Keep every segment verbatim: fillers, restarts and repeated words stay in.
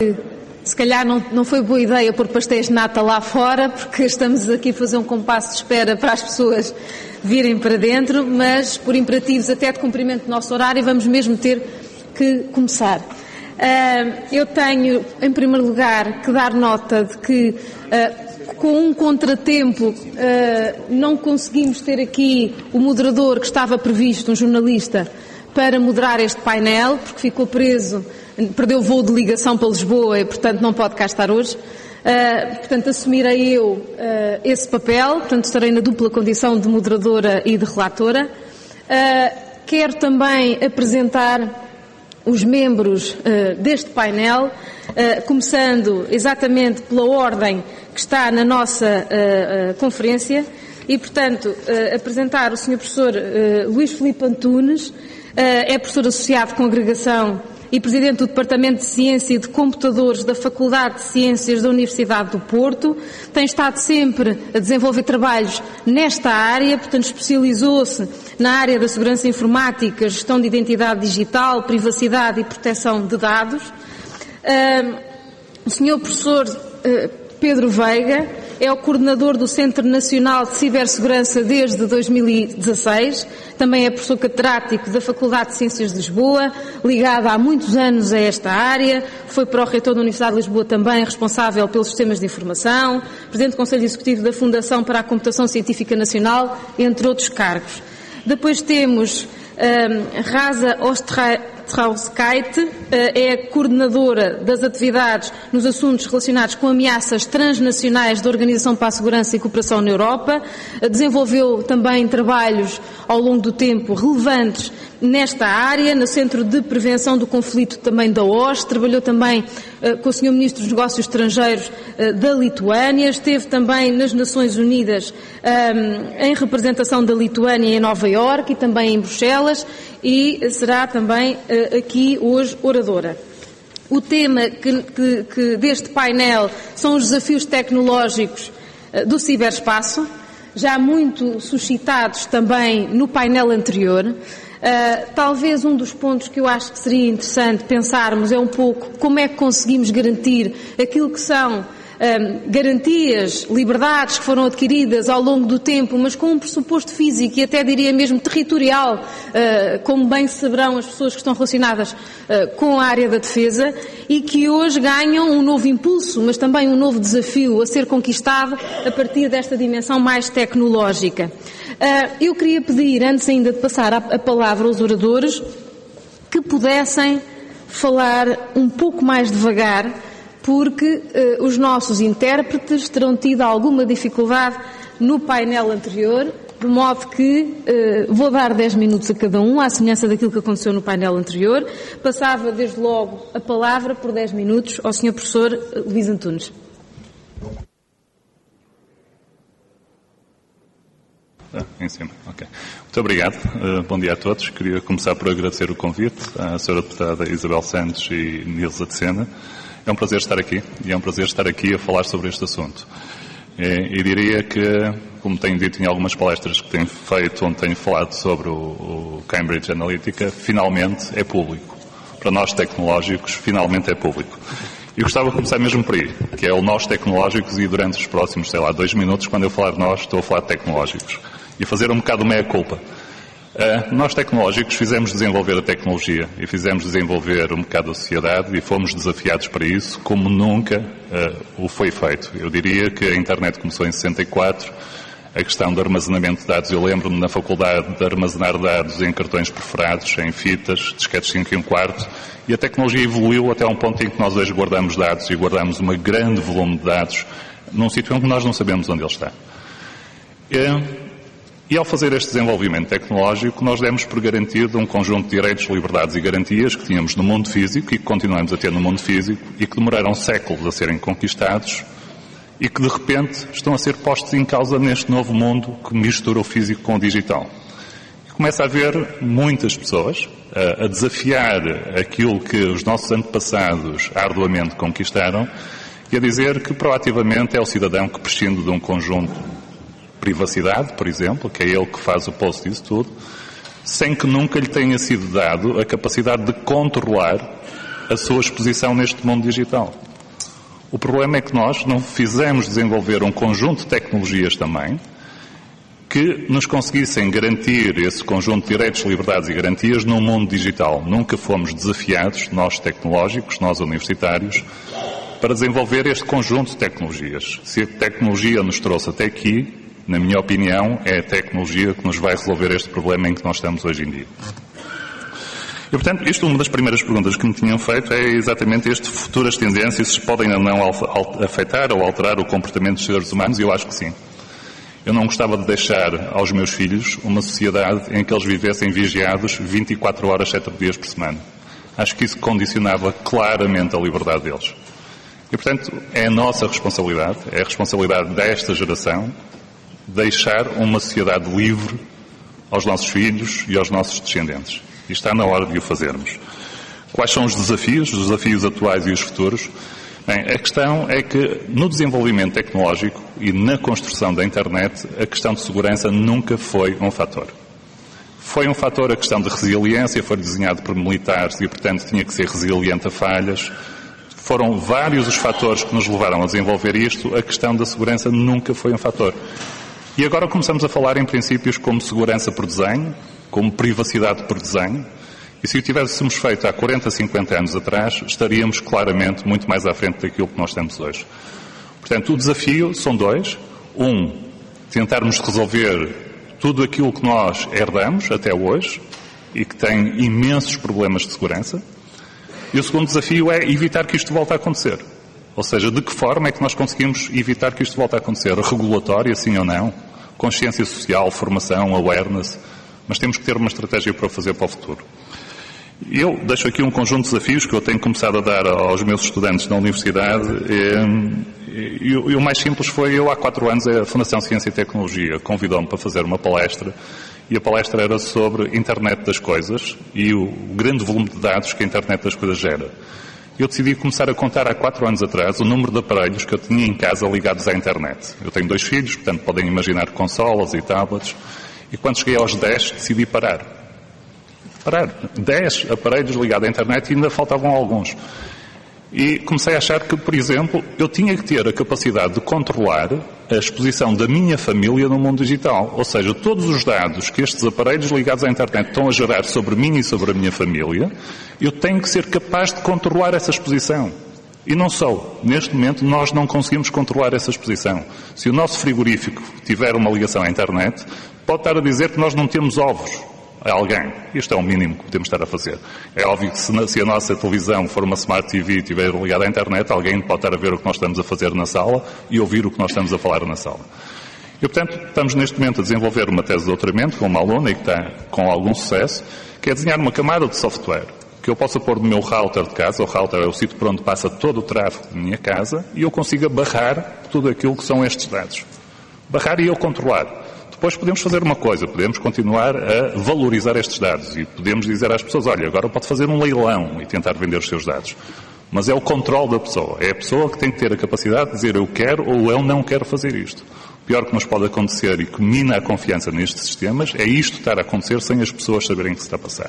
Se calhar não, não foi boa ideia pôr pastéis de nata lá fora, porque estamos aqui a fazer um compasso de espera para as pessoas virem para dentro, mas por imperativos até de cumprimento do nosso horário vamos mesmo ter que começar. Uh, eu tenho, em primeiro lugar, que dar nota de que uh, com um contratempo uh, não conseguimos ter aqui o moderador que estava previsto, um jornalista, para moderar este painel, porque ficou preso, perdeu o voo de ligação para Lisboa e, portanto, não pode cá estar hoje. Uh, portanto, assumirei eu uh, esse papel, portanto, estarei na dupla condição de moderadora e de relatora. Uh, quero também apresentar os membros uh, deste painel, uh, começando exatamente pela ordem que está na nossa uh, uh, conferência e, portanto, uh, apresentar o senhor professor uh, Luís Filipe Antunes. É professor associado de Congregação e Presidente do Departamento de Ciência e de Computadores da Faculdade de Ciências da Universidade do Porto. Tem estado sempre a desenvolver trabalhos nesta área, portanto especializou-se na área da segurança informática, gestão de identidade digital, privacidade e proteção de dados. O senhor professor Pedro Veiga é o coordenador do Centro Nacional de Cibersegurança desde dois mil e dezasseis, também é professor catedrático da Faculdade de Ciências de Lisboa, ligado há muitos anos a esta área, foi pró-reitor da Universidade de Lisboa também, responsável pelos sistemas de informação, presidente do Conselho Executivo da Fundação para a Computação Científica Nacional, entre outros cargos. Depois temos um, Rasa Ostrauskait, é a coordenadora das atividades nos assuntos relacionados com ameaças transnacionais da Organização para a Segurança e Cooperação na Europa, desenvolveu também trabalhos ao longo do tempo relevantes nesta área, no Centro de Prevenção do Conflito também da O S C E, trabalhou também uh, com o senhor Ministro dos Negócios Estrangeiros uh, da Lituânia, esteve também nas Nações Unidas um, em representação da Lituânia em Nova Iorque e também em Bruxelas e será também uh, aqui hoje oradora. O tema que, que, que deste painel são os desafios tecnológicos uh, do ciberespaço, já muito suscitados também no painel anterior. Uh, talvez um dos pontos que eu acho que seria interessante pensarmos é um pouco como é que conseguimos garantir aquilo que são um, garantias, liberdades que foram adquiridas ao longo do tempo, mas com um pressuposto físico e até diria mesmo territorial, uh, como bem saberão as pessoas que estão relacionadas uh, com a área da defesa, e que hoje ganham um novo impulso, mas também um novo desafio a ser conquistado a partir desta dimensão mais tecnológica. Uh, eu queria pedir, antes ainda de passar a, a palavra aos oradores, que pudessem falar um pouco mais devagar, porque uh, os nossos intérpretes terão tido alguma dificuldade no painel anterior, de modo que uh, vou dar dez minutos a cada um, à semelhança daquilo que aconteceu no painel anterior. Passava desde logo a palavra por dez minutos ao senhor professor Luís Antunes. Ah, em cima, ok. Muito obrigado. Uh, bom dia a todos. Queria começar por agradecer o convite à senhora deputada Isabel Santos e Nilza de Sena. É um prazer estar aqui e é um prazer estar aqui a falar sobre este assunto. E, e diria que, como tenho dito em algumas palestras que tenho feito, onde tenho falado sobre o, o Cambridge Analytica, finalmente é público. Para nós tecnológicos, finalmente é público. E gostava de começar mesmo por aí, que é o nós tecnológicos, e durante os próximos, sei lá, dois minutos, quando eu falar de nós, estou a falar de tecnológicos. E fazer um bocado meia-culpa. Uh, nós tecnológicos fizemos desenvolver a tecnologia e fizemos desenvolver um bocado a sociedade e fomos desafiados para isso como nunca uh, o foi feito. Eu diria que a internet começou em sessenta e quatro, a questão do armazenamento de dados, eu lembro-me na faculdade de armazenar dados em cartões perfurados, em fitas, disquetes cinco e um quarto, e a tecnologia evoluiu até um ponto em que nós hoje guardamos dados e guardamos um grande volume de dados num sítio onde nós não sabemos onde ele está. Uh, E ao fazer este desenvolvimento tecnológico, nós demos por garantido um conjunto de direitos, liberdades e garantias que tínhamos no mundo físico e que continuamos a ter no mundo físico e que demoraram séculos a serem conquistados e que de repente estão a ser postos em causa neste novo mundo que mistura o físico com o digital. E começa a haver muitas pessoas a, a desafiar aquilo que os nossos antepassados arduamente conquistaram e a dizer que proativamente é o cidadão que prescinde de um conjunto privacidade, por exemplo, que é ele que faz o posto disso tudo, sem que nunca lhe tenha sido dado a capacidade de controlar a sua exposição neste mundo digital. O problema é que nós não fizemos desenvolver um conjunto de tecnologias também que nos conseguissem garantir esse conjunto de direitos, liberdades e garantias num mundo digital. Nunca fomos desafiados, nós tecnológicos, nós universitários, para desenvolver este conjunto de tecnologias. Se a tecnologia nos trouxe até aqui, na minha opinião, é a tecnologia que nos vai resolver este problema em que nós estamos hoje em dia. E, portanto, isto, uma das primeiras perguntas que me tinham feito é exatamente este: futuras tendências, se podem ou não afetar ou alterar o comportamento dos seres humanos, e eu acho que sim. Eu não gostava de deixar aos meus filhos uma sociedade em que eles vivessem vigiados vinte e quatro horas, sete dias por semana. Acho que isso condicionava claramente a liberdade deles. E, portanto, é a nossa responsabilidade, é a responsabilidade desta geração, deixar uma sociedade livre aos nossos filhos e aos nossos descendentes. E está na hora de o fazermos. Quais são os desafios, os desafios atuais e os futuros? Bem, a questão é que no desenvolvimento tecnológico e na construção da internet, a questão de segurança nunca foi um fator. Foi um fator a questão de resiliência, foi desenhado por militares e, portanto, tinha que ser resiliente a falhas. Foram vários os fatores que nos levaram a desenvolver isto, a questão da segurança nunca foi um fator. E agora começamos a falar em princípios como segurança por desenho, como privacidade por desenho, e se o tivéssemos feito há quarenta, cinquenta anos atrás, estaríamos claramente muito mais à frente daquilo que nós temos hoje. Portanto, o desafio são dois. Um, tentarmos resolver tudo aquilo que nós herdamos até hoje e que tem imensos problemas de segurança. E o segundo desafio é evitar que isto volte a acontecer. Ou seja, de que forma é que nós conseguimos evitar que isto volte a acontecer? Regulatória, sim ou não? Consciência social, formação, awareness. Mas temos que ter uma estratégia para o fazer para o futuro. Eu deixo aqui um conjunto de desafios que eu tenho começado a dar aos meus estudantes na universidade. E, e o mais simples foi, eu há quatro anos, a Fundação Ciência e Tecnologia convidou-me para fazer uma palestra, e a palestra era sobre Internet das Coisas e o grande volume de dados que a Internet das Coisas gera. Eu decidi começar a contar há quatro anos atrás o número de aparelhos que eu tinha em casa ligados à internet. Eu tenho dois filhos, portanto podem imaginar consolas e tablets, e quando cheguei aos dez decidi parar. Parar. dez aparelhos ligados à internet e ainda faltavam alguns. E comecei a achar que, por exemplo, eu tinha que ter a capacidade de controlar a exposição da minha família no mundo digital. Ou seja, todos os dados que estes aparelhos ligados à internet estão a gerar sobre mim e sobre a minha família, eu tenho que ser capaz de controlar essa exposição. E não sou. Neste momento, nós não conseguimos controlar essa exposição. Se o nosso frigorífico tiver uma ligação à internet, pode estar a dizer que nós não temos ovos a alguém. Isto é o mínimo que podemos estar a fazer. É óbvio que se, se a nossa televisão for uma Smart T V e estiver ligada à internet, alguém pode estar a ver o que nós estamos a fazer na sala e ouvir o que nós estamos a falar na sala. E, portanto, estamos neste momento a desenvolver uma tese de doutoramento com uma aluna e que está com algum sucesso, que é desenhar uma camada de software que eu possa pôr no meu router de casa. O router é o sítio por onde passa todo o tráfego da minha casa, e eu consiga barrar tudo aquilo que são estes dados. Barrar e eu controlar. Depois podemos fazer uma coisa, podemos continuar a valorizar estes dados e podemos dizer às pessoas, olha, agora pode fazer um leilão e tentar vender os seus dados. Mas é o controle da pessoa. É a pessoa que tem que ter a capacidade de dizer eu quero ou eu não quero fazer isto. O pior que nos pode acontecer e que mina a confiança nestes sistemas é isto estar a acontecer sem as pessoas saberem o que se está a passar.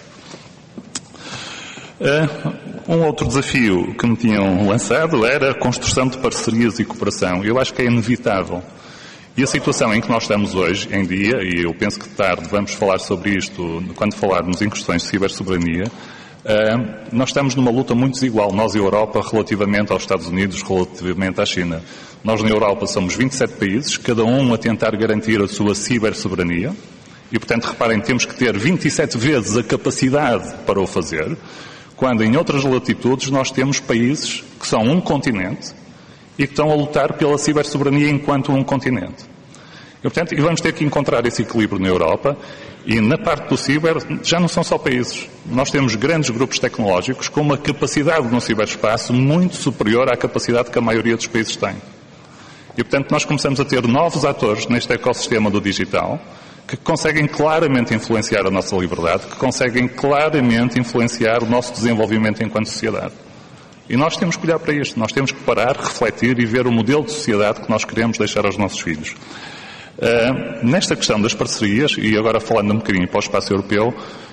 Um outro desafio que me tinham lançado era a construção de parcerias e cooperação. Eu acho que é inevitável. E a situação em que nós estamos hoje em dia, e eu penso que tarde vamos falar sobre isto quando falarmos em questões de cibersoberania, nós estamos numa luta muito desigual, nós e a Europa, relativamente aos Estados Unidos, relativamente à China. Nós na Europa somos vinte e sete países, cada um a tentar garantir a sua cibersoberania, e portanto, reparem, temos que ter vinte e sete vezes a capacidade para o fazer, quando em outras latitudes nós temos países que são um continente e que estão a lutar pela cibersoberania enquanto um continente. E, portanto, vamos ter que encontrar esse equilíbrio na Europa, e na parte do ciber já não são só países. Nós temos grandes grupos tecnológicos com uma capacidade no ciberespaço muito superior à capacidade que a maioria dos países tem. E, portanto, nós começamos a ter novos atores neste ecossistema do digital que conseguem claramente influenciar a nossa liberdade, que conseguem claramente influenciar o nosso desenvolvimento enquanto sociedade. E nós temos que olhar para isto, nós temos que parar, refletir e ver o modelo de sociedade que nós queremos deixar aos nossos filhos. Uh, nesta questão das parcerias, e agora falando um bocadinho para o espaço europeu,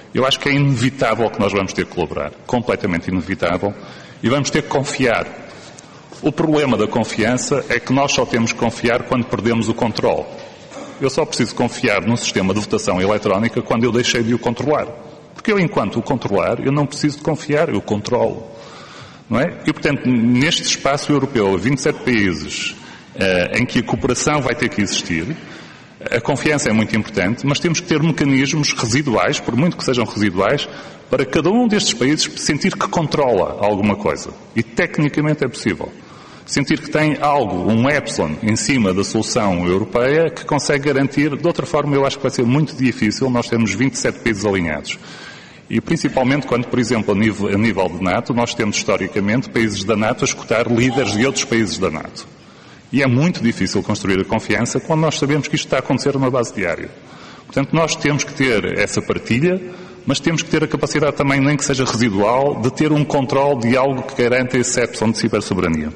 eu acho que é inevitável que nós vamos ter que colaborar, completamente inevitável, e vamos ter que confiar. O problema da confiança é que nós só temos que confiar quando perdemos o controle. Eu só preciso confiar num sistema de votação eletrónica quando eu deixei de o controlar. Porque eu, enquanto o controlar, eu não preciso de confiar, eu controlo. Não é? E, portanto, neste espaço europeu, vinte e sete países, eh, em que a cooperação vai ter que existir, a confiança é muito importante, mas temos que ter mecanismos residuais, por muito que sejam residuais, para cada um destes países sentir que controla alguma coisa. E, tecnicamente, é possível. Sentir que tem algo, um epsilon, em cima da solução europeia que consegue garantir. De outra forma, eu acho que vai ser muito difícil nós termos vinte e sete países alinhados. E principalmente quando, por exemplo, a nível, a nível de NATO, nós temos historicamente países da NATO a escutar líderes de outros países da NATO. E é muito difícil construir a confiança quando nós sabemos que isto está a acontecer numa base diária. Portanto, nós temos que ter essa partilha, mas temos que ter a capacidade também, nem que seja residual, de ter um controle de algo que garanta esse epsilon de cibersoberania.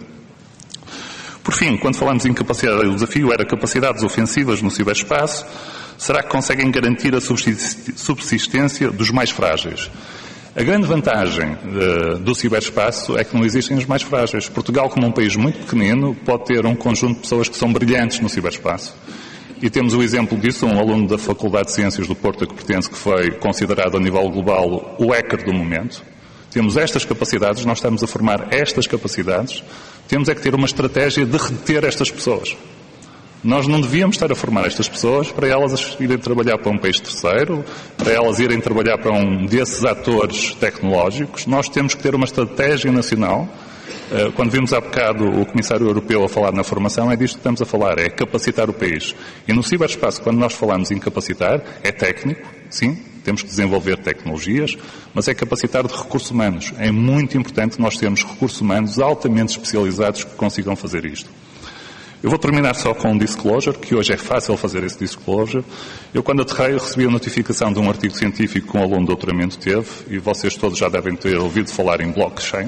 Por fim, quando falamos em capacidade, o desafio era capacidades ofensivas no ciberespaço. Será que conseguem garantir a subsistência dos mais frágeis? A grande vantagem uh, do ciberespaço é que não existem os mais frágeis. Portugal, como um país muito pequenino, pode ter um conjunto de pessoas que são brilhantes no ciberespaço. E temos o exemplo disso, um aluno da Faculdade de Ciências do Porto, a que pertence, que foi considerado a nível global o hacker do momento. Temos estas capacidades, nós estamos a formar estas capacidades, temos é que ter uma estratégia de reter estas pessoas. Nós não devíamos estar a formar estas pessoas para elas irem trabalhar para um país terceiro, para elas irem trabalhar para um desses atores tecnológicos. Nós temos que ter uma estratégia nacional. Quando vimos há bocado o Comissário Europeu a falar na formação, é disto que estamos a falar, é capacitar o país. E no ciberespaço, quando nós falamos em capacitar, é técnico, sim, temos que desenvolver tecnologias, mas é capacitar de recursos humanos. É muito importante nós termos recursos humanos altamente especializados que consigam fazer isto. Eu vou terminar só com um disclosure, que hoje é fácil fazer esse disclosure. Eu, quando aterrei, recebi a notificação de um artigo científico que um aluno de doutoramento teve, e vocês todos já devem ter ouvido falar em blockchain.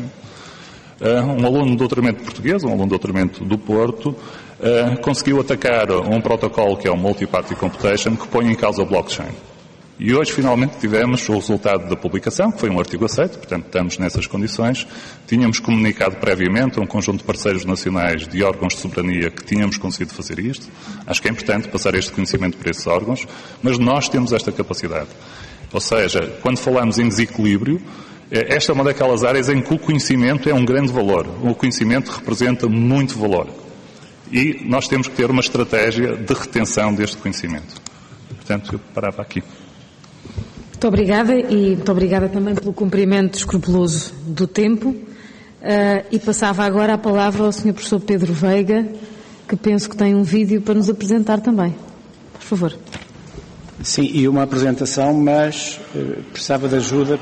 Um aluno de doutoramento português, um aluno de doutoramento do Porto, conseguiu atacar um protocolo que é o Multi-Party Computation, que põe em causa o blockchain. E hoje, finalmente, tivemos o resultado da publicação, que foi um artigo aceito, portanto, estamos nessas condições. Tínhamos comunicado previamente a um conjunto de parceiros nacionais de órgãos de soberania que tínhamos conseguido fazer isto. Acho que é importante passar este conhecimento para esses órgãos, mas nós temos esta capacidade. Ou seja, quando falamos em desequilíbrio, esta é uma daquelas áreas em que o conhecimento é um grande valor. O conhecimento representa muito valor. E nós temos que ter uma estratégia de retenção deste conhecimento. Portanto, eu parava aqui. Muito obrigada e muito obrigada também pelo cumprimento escrupuloso do tempo. Uh, e passava agora a palavra ao senhor professor Pedro Veiga, que penso que tem um vídeo para nos apresentar também. Por favor. Sim, e uma apresentação, mas uh, precisava de ajuda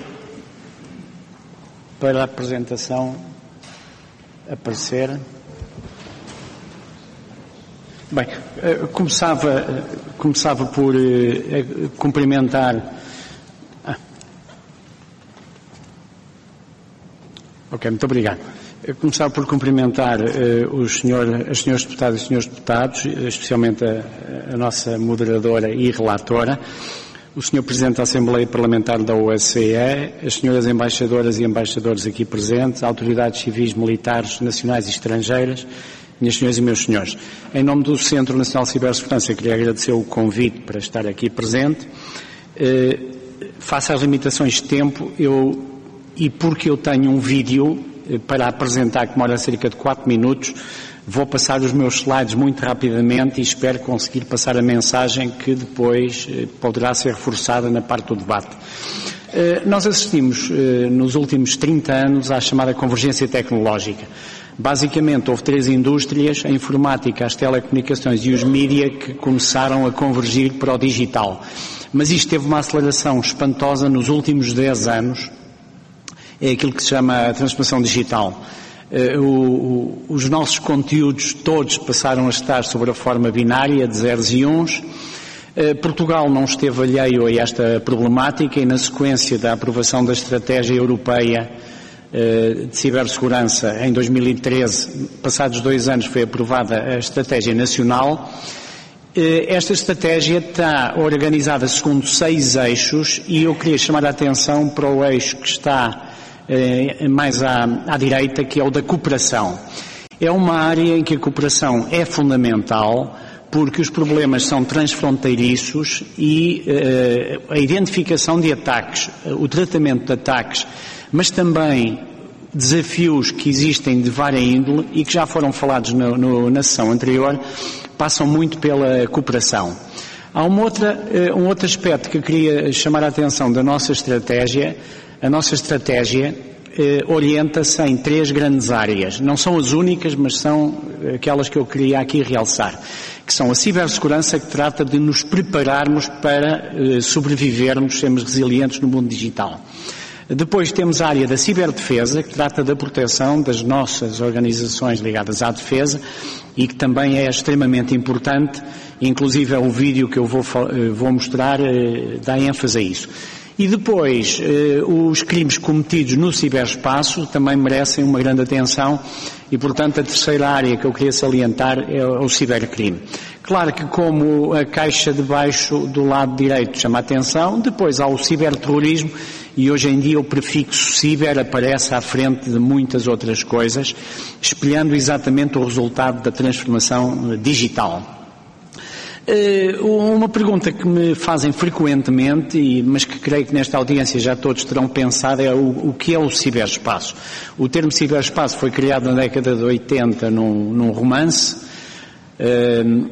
para a apresentação aparecer. Bem, uh, começava, uh, começava por uh, cumprimentar. Ok, muito obrigado. Eu começava por cumprimentar uh, os senhor, as senhoras deputadas e senhores deputados, especialmente a, a nossa moderadora e relatora, o senhor Presidente da Assembleia Parlamentar da O S C E, as senhoras embaixadoras e embaixadores aqui presentes, autoridades civis, militares, nacionais e estrangeiras, minhas senhoras e meus senhores. Em nome do Centro Nacional de Cibersegurança, queria agradecer o convite para estar aqui presente. Uh, face às limitações de tempo, eu... E porque eu tenho um vídeo para apresentar que demora cerca de quatro minutos, vou passar os meus slides muito rapidamente e espero conseguir passar a mensagem que depois poderá ser reforçada na parte do debate. Nós assistimos nos últimos trinta anos à chamada convergência tecnológica. Basicamente houve três indústrias, a informática, as telecomunicações e os mídia, que começaram a convergir para o digital. Mas isto teve uma aceleração espantosa nos últimos dez anos, é aquilo que se chama a transformação digital. Uh, o, o, os nossos conteúdos todos passaram a estar sobre a forma binária de zeros e uns. Uh, Portugal não esteve alheio a esta problemática e, na sequência da aprovação da Estratégia Europeia uh, de Cibersegurança em dois mil e treze, passados dois anos, foi aprovada a Estratégia Nacional Esta estratégia está organizada segundo seis eixos e eu queria chamar a atenção para o eixo que está eh, mais à, à direita, que é o da cooperação. É uma área em que a cooperação é fundamental porque os problemas são transfronteiriços e eh, a identificação de ataques, o tratamento de ataques, mas também desafios que existem de vária índole e que já foram falados no, no, na sessão anterior, passam muito pela cooperação. Há uma outra, um outro aspecto que eu queria chamar a atenção da nossa estratégia. A nossa estratégia eh, orienta-se em três grandes áreas. Não são as únicas, mas são aquelas que eu queria aqui realçar, que são a cibersegurança, que trata de nos prepararmos para eh, sobrevivermos, sermos resilientes no mundo digital. Depois temos a área da ciberdefesa, que trata da proteção das nossas organizações ligadas à defesa e que também é extremamente importante, inclusive é o vídeo que eu vou, vou mostrar dá ênfase a isso. E depois, os crimes cometidos no ciberespaço também merecem uma grande atenção e, portanto, a terceira área que eu queria salientar é o cibercrime. Claro que como a caixa de baixo do lado direito chama a atenção, depois há o ciberterrorismo e hoje em dia o prefixo ciber aparece à frente de muitas outras coisas, espelhando exatamente o resultado da transformação digital. Uma pergunta que me fazem frequentemente, mas que creio que nesta audiência já todos terão pensado, é o, o que é o ciberespaço. O termo ciberespaço foi criado na década de oitenta num, num romance uh,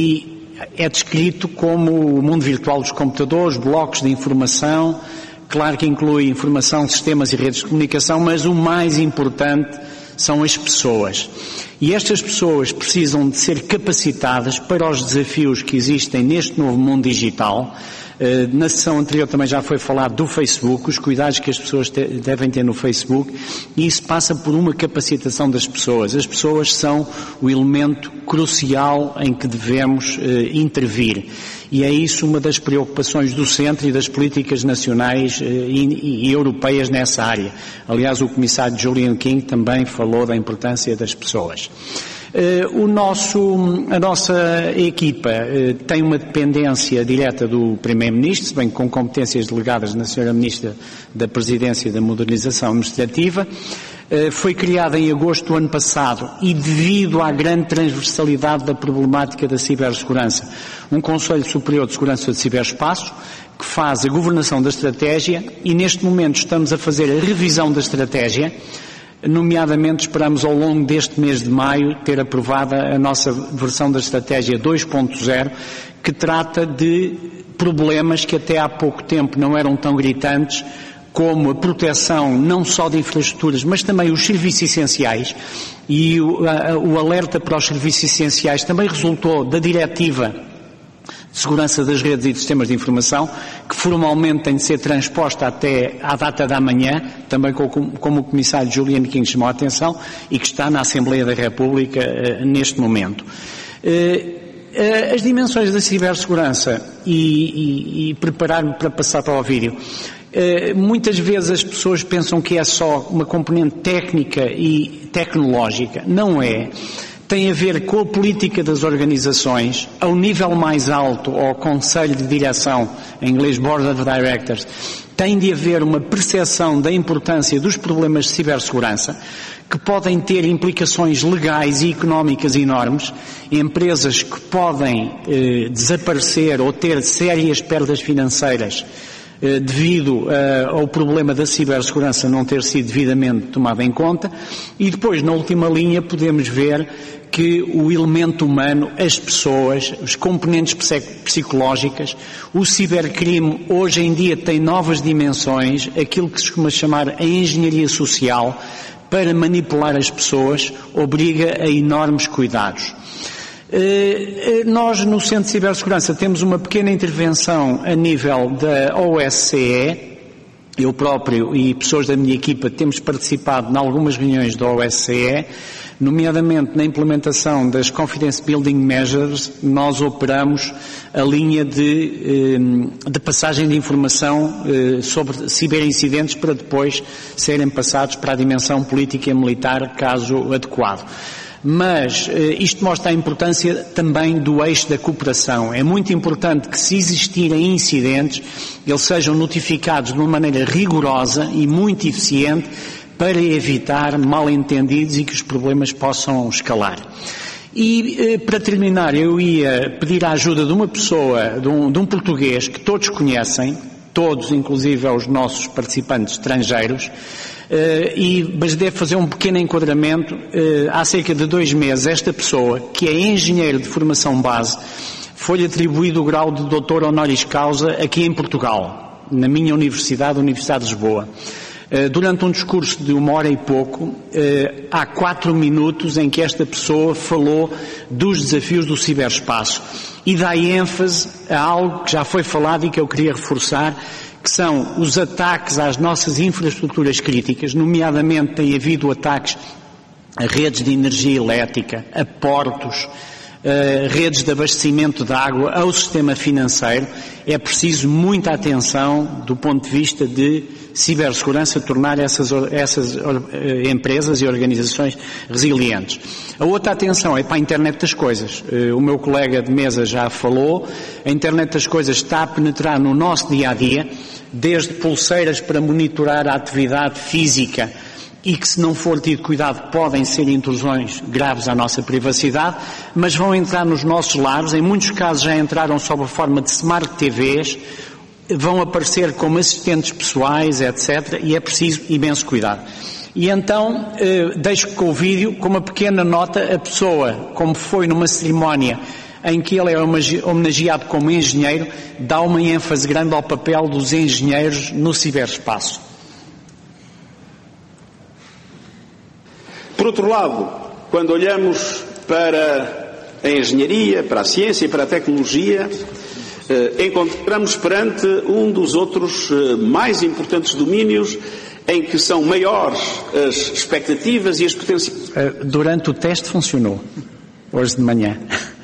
e é descrito como o mundo virtual dos computadores, blocos de informação, claro que inclui informação, sistemas e redes de comunicação, mas o mais importante são as pessoas. E estas pessoas precisam de ser capacitadas para os desafios que existem neste novo mundo digital. Na sessão anterior também já foi falado do Facebook, os cuidados que as pessoas te, devem ter no Facebook, e isso passa por uma capacitação das pessoas. As pessoas são o elemento crucial em que devemos eh, intervir. E é isso uma das preocupações do Centro e das políticas nacionais eh, e, e europeias nessa área. Aliás, o comissário Julian King também falou da importância das pessoas. Uh, o nosso, a nossa equipa uh, tem uma dependência direta do Primeiro-Ministro, se bem com competências delegadas na senhora Ministra da Presidência e da Modernização Administrativa. Uh, foi criada em agosto do ano passado e devido à grande transversalidade da problemática da cibersegurança, um Conselho Superior de Segurança de Ciberespaço, que faz a governação da estratégia e neste momento estamos a fazer a revisão da estratégia. Nomeadamente, esperamos ao longo deste mês de maio ter aprovada a nossa versão da estratégia dois ponto zero, que trata de problemas que até há pouco tempo não eram tão gritantes, como a proteção não só de infraestruturas, mas também os serviços essenciais. E o, a, o alerta para os serviços essenciais também resultou da diretiva de segurança das redes e de sistemas de informação, que formalmente tem de ser transposta até à data da manhã, também como o comissário Julian King chamou a atenção, e que está na Assembleia da República uh, neste momento. Uh, uh, as dimensões da cibersegurança, e, e, e preparar-me para passar para o vídeo, uh, muitas vezes as pessoas pensam que é só uma componente técnica e tecnológica. Não é. Tem a ver com a política das organizações, ao nível mais alto, ao Conselho de Direção, em inglês Board of Directors, tem de haver uma percepção da importância dos problemas de cibersegurança, que podem ter implicações legais e económicas enormes, empresas que podem eh, desaparecer ou ter sérias perdas financeiras eh, devido eh, ao problema da cibersegurança não ter sido devidamente tomado em conta, e depois, na última linha, podemos ver que o elemento humano, as pessoas, os componentes psicológicas, o cibercrime hoje em dia tem novas dimensões, aquilo que se costuma chamar a engenharia social, para manipular as pessoas, obriga a enormes cuidados. Nós, no Centro de Cibersegurança, temos uma pequena intervenção a nível da O S C E. Eu próprio e pessoas da minha equipa temos participado em algumas reuniões da O S C E, nomeadamente na implementação das Confidence Building Measures. Nós operamos a linha de, de passagem de informação sobre ciberincidentes para depois serem passados para a dimensão política e militar, caso adequado. Mas isto mostra a importância também do eixo da cooperação. É muito importante que, se existirem incidentes, eles sejam notificados de uma maneira rigorosa e muito eficiente para evitar mal-entendidos e que os problemas possam escalar. E, para terminar, eu ia pedir a ajuda de uma pessoa, de um, de um português que todos conhecem, todos, inclusive aos nossos participantes estrangeiros, Uh, e, mas devo fazer um pequeno enquadramento. Uh, há cerca de dois meses, esta pessoa, que é engenheiro de formação base, foi-lhe atribuído o grau de doutor honoris causa aqui em Portugal, na minha universidade, a Universidade de Lisboa. Uh, durante um discurso de uma hora e pouco, uh, há quatro minutos em que esta pessoa falou dos desafios do ciberespaço e dá ênfase a algo que já foi falado e que eu queria reforçar, que são os ataques às nossas infraestruturas críticas, nomeadamente tem havido ataques a redes de energia elétrica, a portos, a redes de abastecimento de água, ao sistema financeiro. É preciso muita atenção do ponto de vista de cibersegurança, tornar essas, essas empresas e organizações resilientes. A outra atenção é para a internet das coisas. O meu colega de mesa já falou, a internet das coisas está a penetrar no nosso dia-a-dia, desde pulseiras para monitorar a atividade física e que, se não for tido cuidado, podem ser intrusões graves à nossa privacidade, mas vão entrar nos nossos lares, em muitos casos já entraram sob a forma de smart T Vs, vão aparecer como assistentes pessoais, etcétera, e é preciso imenso cuidado. E então, eh, deixo com o vídeo, com uma pequena nota, a pessoa, como foi numa cerimónia em que ele é homenageado como engenheiro, dá uma ênfase grande ao papel dos engenheiros no ciberespaço. Por outro lado, quando olhamos para a engenharia, para a ciência e para a tecnologia, eh, encontramos perante um dos outros eh, mais importantes domínios em que são maiores as expectativas e as potencialidades. Durante o teste funcionou, hoje de manhã.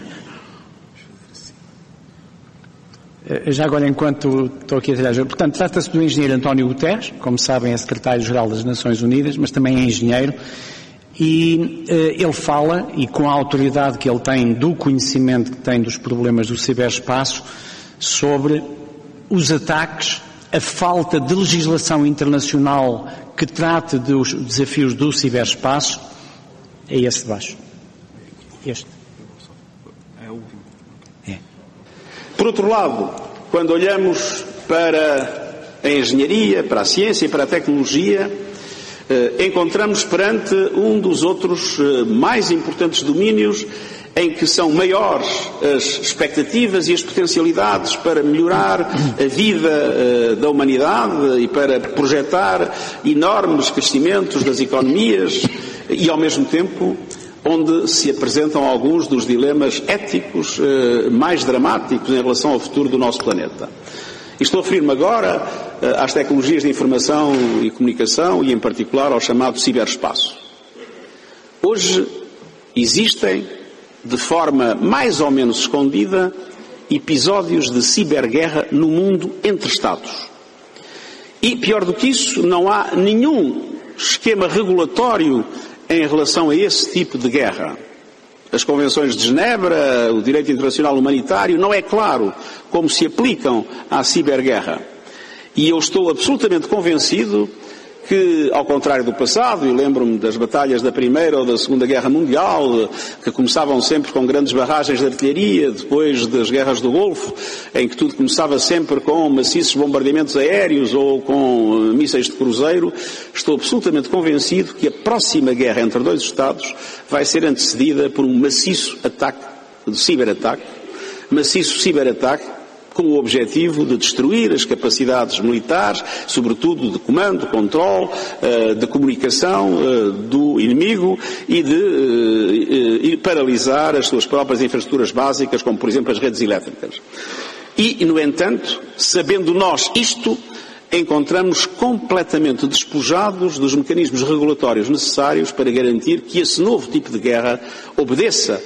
Já agora, enquanto estou aqui a tirar... Portanto, trata-se do engenheiro António Guterres, como sabem, é secretário-geral das Nações Unidas, mas também é engenheiro, e uh, ele fala, e com a autoridade que ele tem do conhecimento que tem dos problemas do ciberespaço, sobre os ataques, a falta de legislação internacional que trate dos desafios do ciberespaço. É esse de baixo. Este. Por outro lado, quando olhamos para a engenharia, para a ciência e para a tecnologia, eh, encontramos perante um dos outros eh, mais importantes domínios em que são maiores as expectativas e as potencialidades para melhorar a vida eh, da humanidade e para projetar enormes crescimentos das economias e, ao mesmo tempo, onde se apresentam alguns dos dilemas éticos eh, mais dramáticos em relação ao futuro do nosso planeta. E estou a referir-me agora eh, às tecnologias de informação e comunicação e, em particular, ao chamado ciberespaço. Hoje existem, de forma mais ou menos escondida, episódios de ciberguerra no mundo entre Estados. E, pior do que isso, não há nenhum esquema regulatório em relação a esse tipo de guerra. As convenções de Genebra, o direito internacional humanitário, não é claro como se aplicam à ciberguerra. E eu estou absolutamente convencido que, ao contrário do passado, e lembro-me das batalhas da Primeira ou da Segunda Guerra Mundial, que começavam sempre com grandes barragens de artilharia, depois das guerras do Golfo, em que tudo começava sempre com maciços bombardeamentos aéreos ou com mísseis de cruzeiro, estou absolutamente convencido que a próxima guerra entre dois Estados vai ser antecedida por um maciço ataque, de ciberataque, maciço ciberataque, com o objetivo de destruir as capacidades militares, sobretudo de comando, controle, de comunicação do inimigo e de paralisar as suas próprias infraestruturas básicas, como por exemplo as redes elétricas. E, no entanto, sabendo nós isto, encontramos completamente despojados dos mecanismos regulatórios necessários para garantir que esse novo tipo de guerra obedeça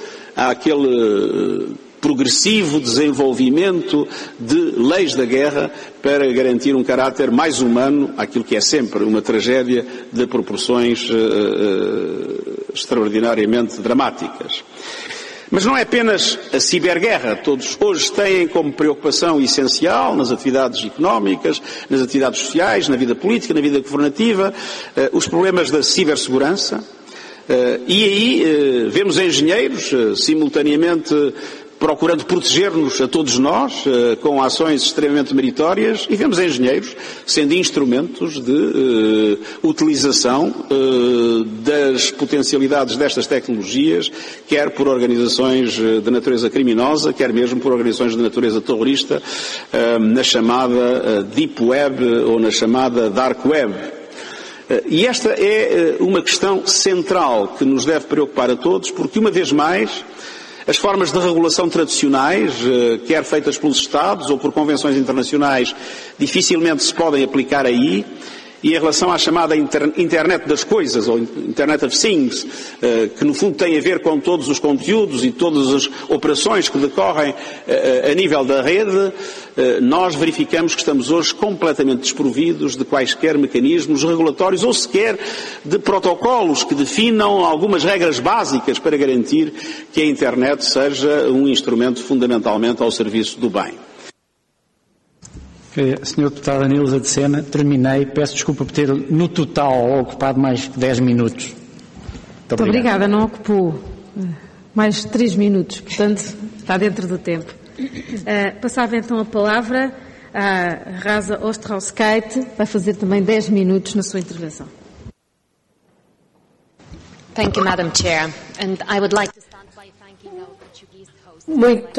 àquele progressivo desenvolvimento de leis da guerra para garantir um caráter mais humano àquilo que é sempre uma tragédia de proporções uh, uh, extraordinariamente dramáticas. Mas não é apenas a ciberguerra. Todos hoje têm como preocupação essencial, nas atividades económicas, nas atividades sociais, na vida política, na vida governativa, os problemas da cibersegurança. E aí vemos engenheiros simultaneamente procurando proteger-nos a todos nós, com ações extremamente meritórias, e vemos engenheiros sendo instrumentos de uh, utilização uh, das potencialidades destas tecnologias, quer por organizações de natureza criminosa, quer mesmo por organizações de natureza terrorista, uh, na chamada uh, Deep Web ou na chamada Dark Web. E esta é uma questão central que nos deve preocupar a todos, porque, uma vez mais, as formas de regulação tradicionais, quer feitas pelos Estados ou por convenções internacionais, dificilmente se podem aplicar aí. E em relação à chamada Internet das Coisas, ou Internet of Things, que no fundo tem a ver com todos os conteúdos e todas as operações que decorrem a nível da rede, nós verificamos que estamos hoje completamente desprovidos de quaisquer mecanismos regulatórios ou sequer de protocolos que definam algumas regras básicas para garantir que a Internet seja um instrumento fundamentalmente ao serviço do bem. senhora Deputada Nilza de Sena, terminei. Peço desculpa por ter, no total, ocupado mais de dez minutos. Muito, Muito obrigada. Não ocupou mais de três minutos, portanto, está dentro do tempo. Uh, passava então a palavra à Rasa Ostrauskaite, vai fazer também dez minutos na sua intervenção. Thank you, Madam Chair. And I would like to start by thanking our Portuguese host. Muito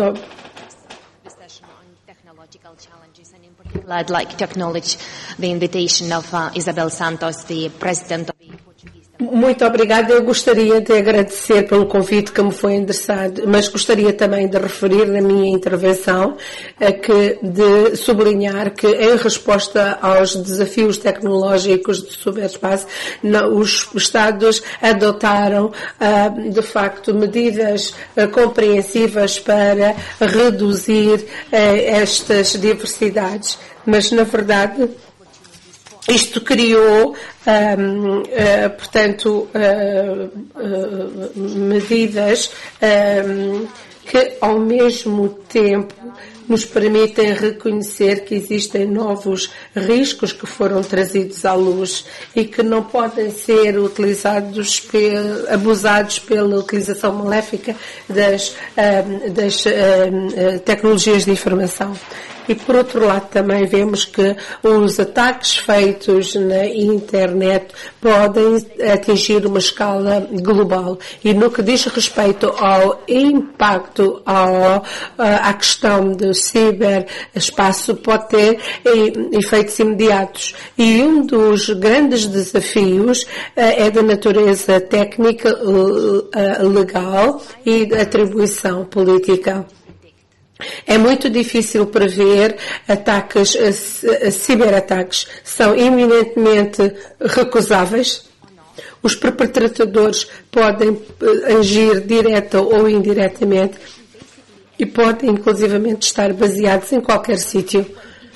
I'd like to acknowledge the invitation of uh, Isabel Santos, the President of the Portuguese. Muito obrigada. Eu gostaria de agradecer pelo convite que me foi endereçado, mas gostaria também de referir na minha intervenção a que, de sublinhar que, em resposta aos desafios tecnológicos do ciberespaço, os Estados adotaram, de facto, medidas compreensivas para reduzir estas diversidades. Mas, na verdade, isto criou, um, uh, portanto, uh, uh, medidas um, que, ao mesmo tempo, nos permitem reconhecer que existem novos riscos que foram trazidos à luz e que não podem ser utilizados, pel, abusados pela utilização maléfica das, um, das um, tecnologias de informação. E, por outro lado, também vemos que os ataques feitos na internet podem atingir uma escala global. E no que diz respeito ao impacto ao, à questão do ciberespaço, pode ter efeitos imediatos. E um dos grandes desafios é da natureza técnica, legal e da atribuição política. É muito difícil prever ataques, ciberataques são eminentemente recusáveis. Os perpetradores podem agir direta ou indiretamente e podem inclusivamente estar baseados em qualquer sítio.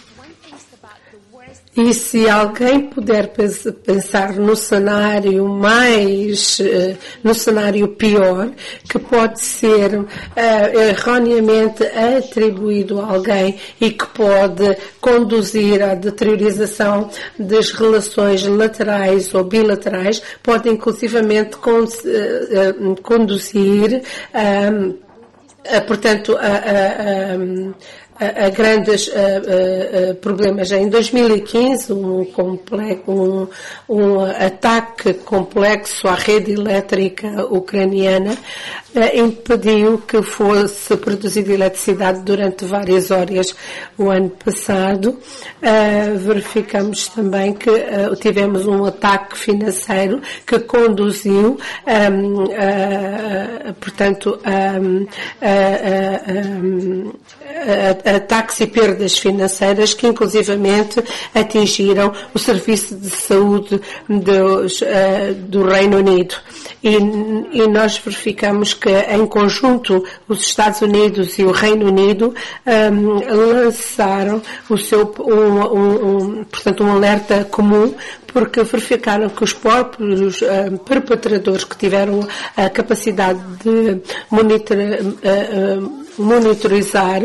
E se alguém puder pensar no cenário mais, no cenário pior, que pode ser uh, erroneamente atribuído a alguém e que pode conduzir à deteriorização das relações laterais ou bilaterais, pode inclusivamente con- uh, uh, conduzir, um, uh, portanto, a, a, a A, a grandes a, a, a problemas. Em dois mil e quinze, um, complexo, um, um ataque complexo à rede elétrica ucraniana eh, impediu que fosse produzida eletricidade durante várias horas. O ano passado eh, verificamos também que eh, tivemos um ataque financeiro que conduziu, um, a, a, portanto, a, a, a, ataques e perdas financeiras que inclusivamente atingiram o Serviço de Saúde dos, uh, do Reino Unido. E, e nós verificamos que, em conjunto, os Estados Unidos e o Reino Unido um, lançaram o seu, um, um, um, portanto, um alerta comum, porque verificaram que os próprios uh, perpetradores que tiveram a capacidade de monitor, uh, uh, monitorizar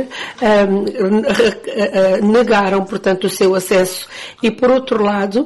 um, negaram, portanto, o seu acesso. E, por outro lado,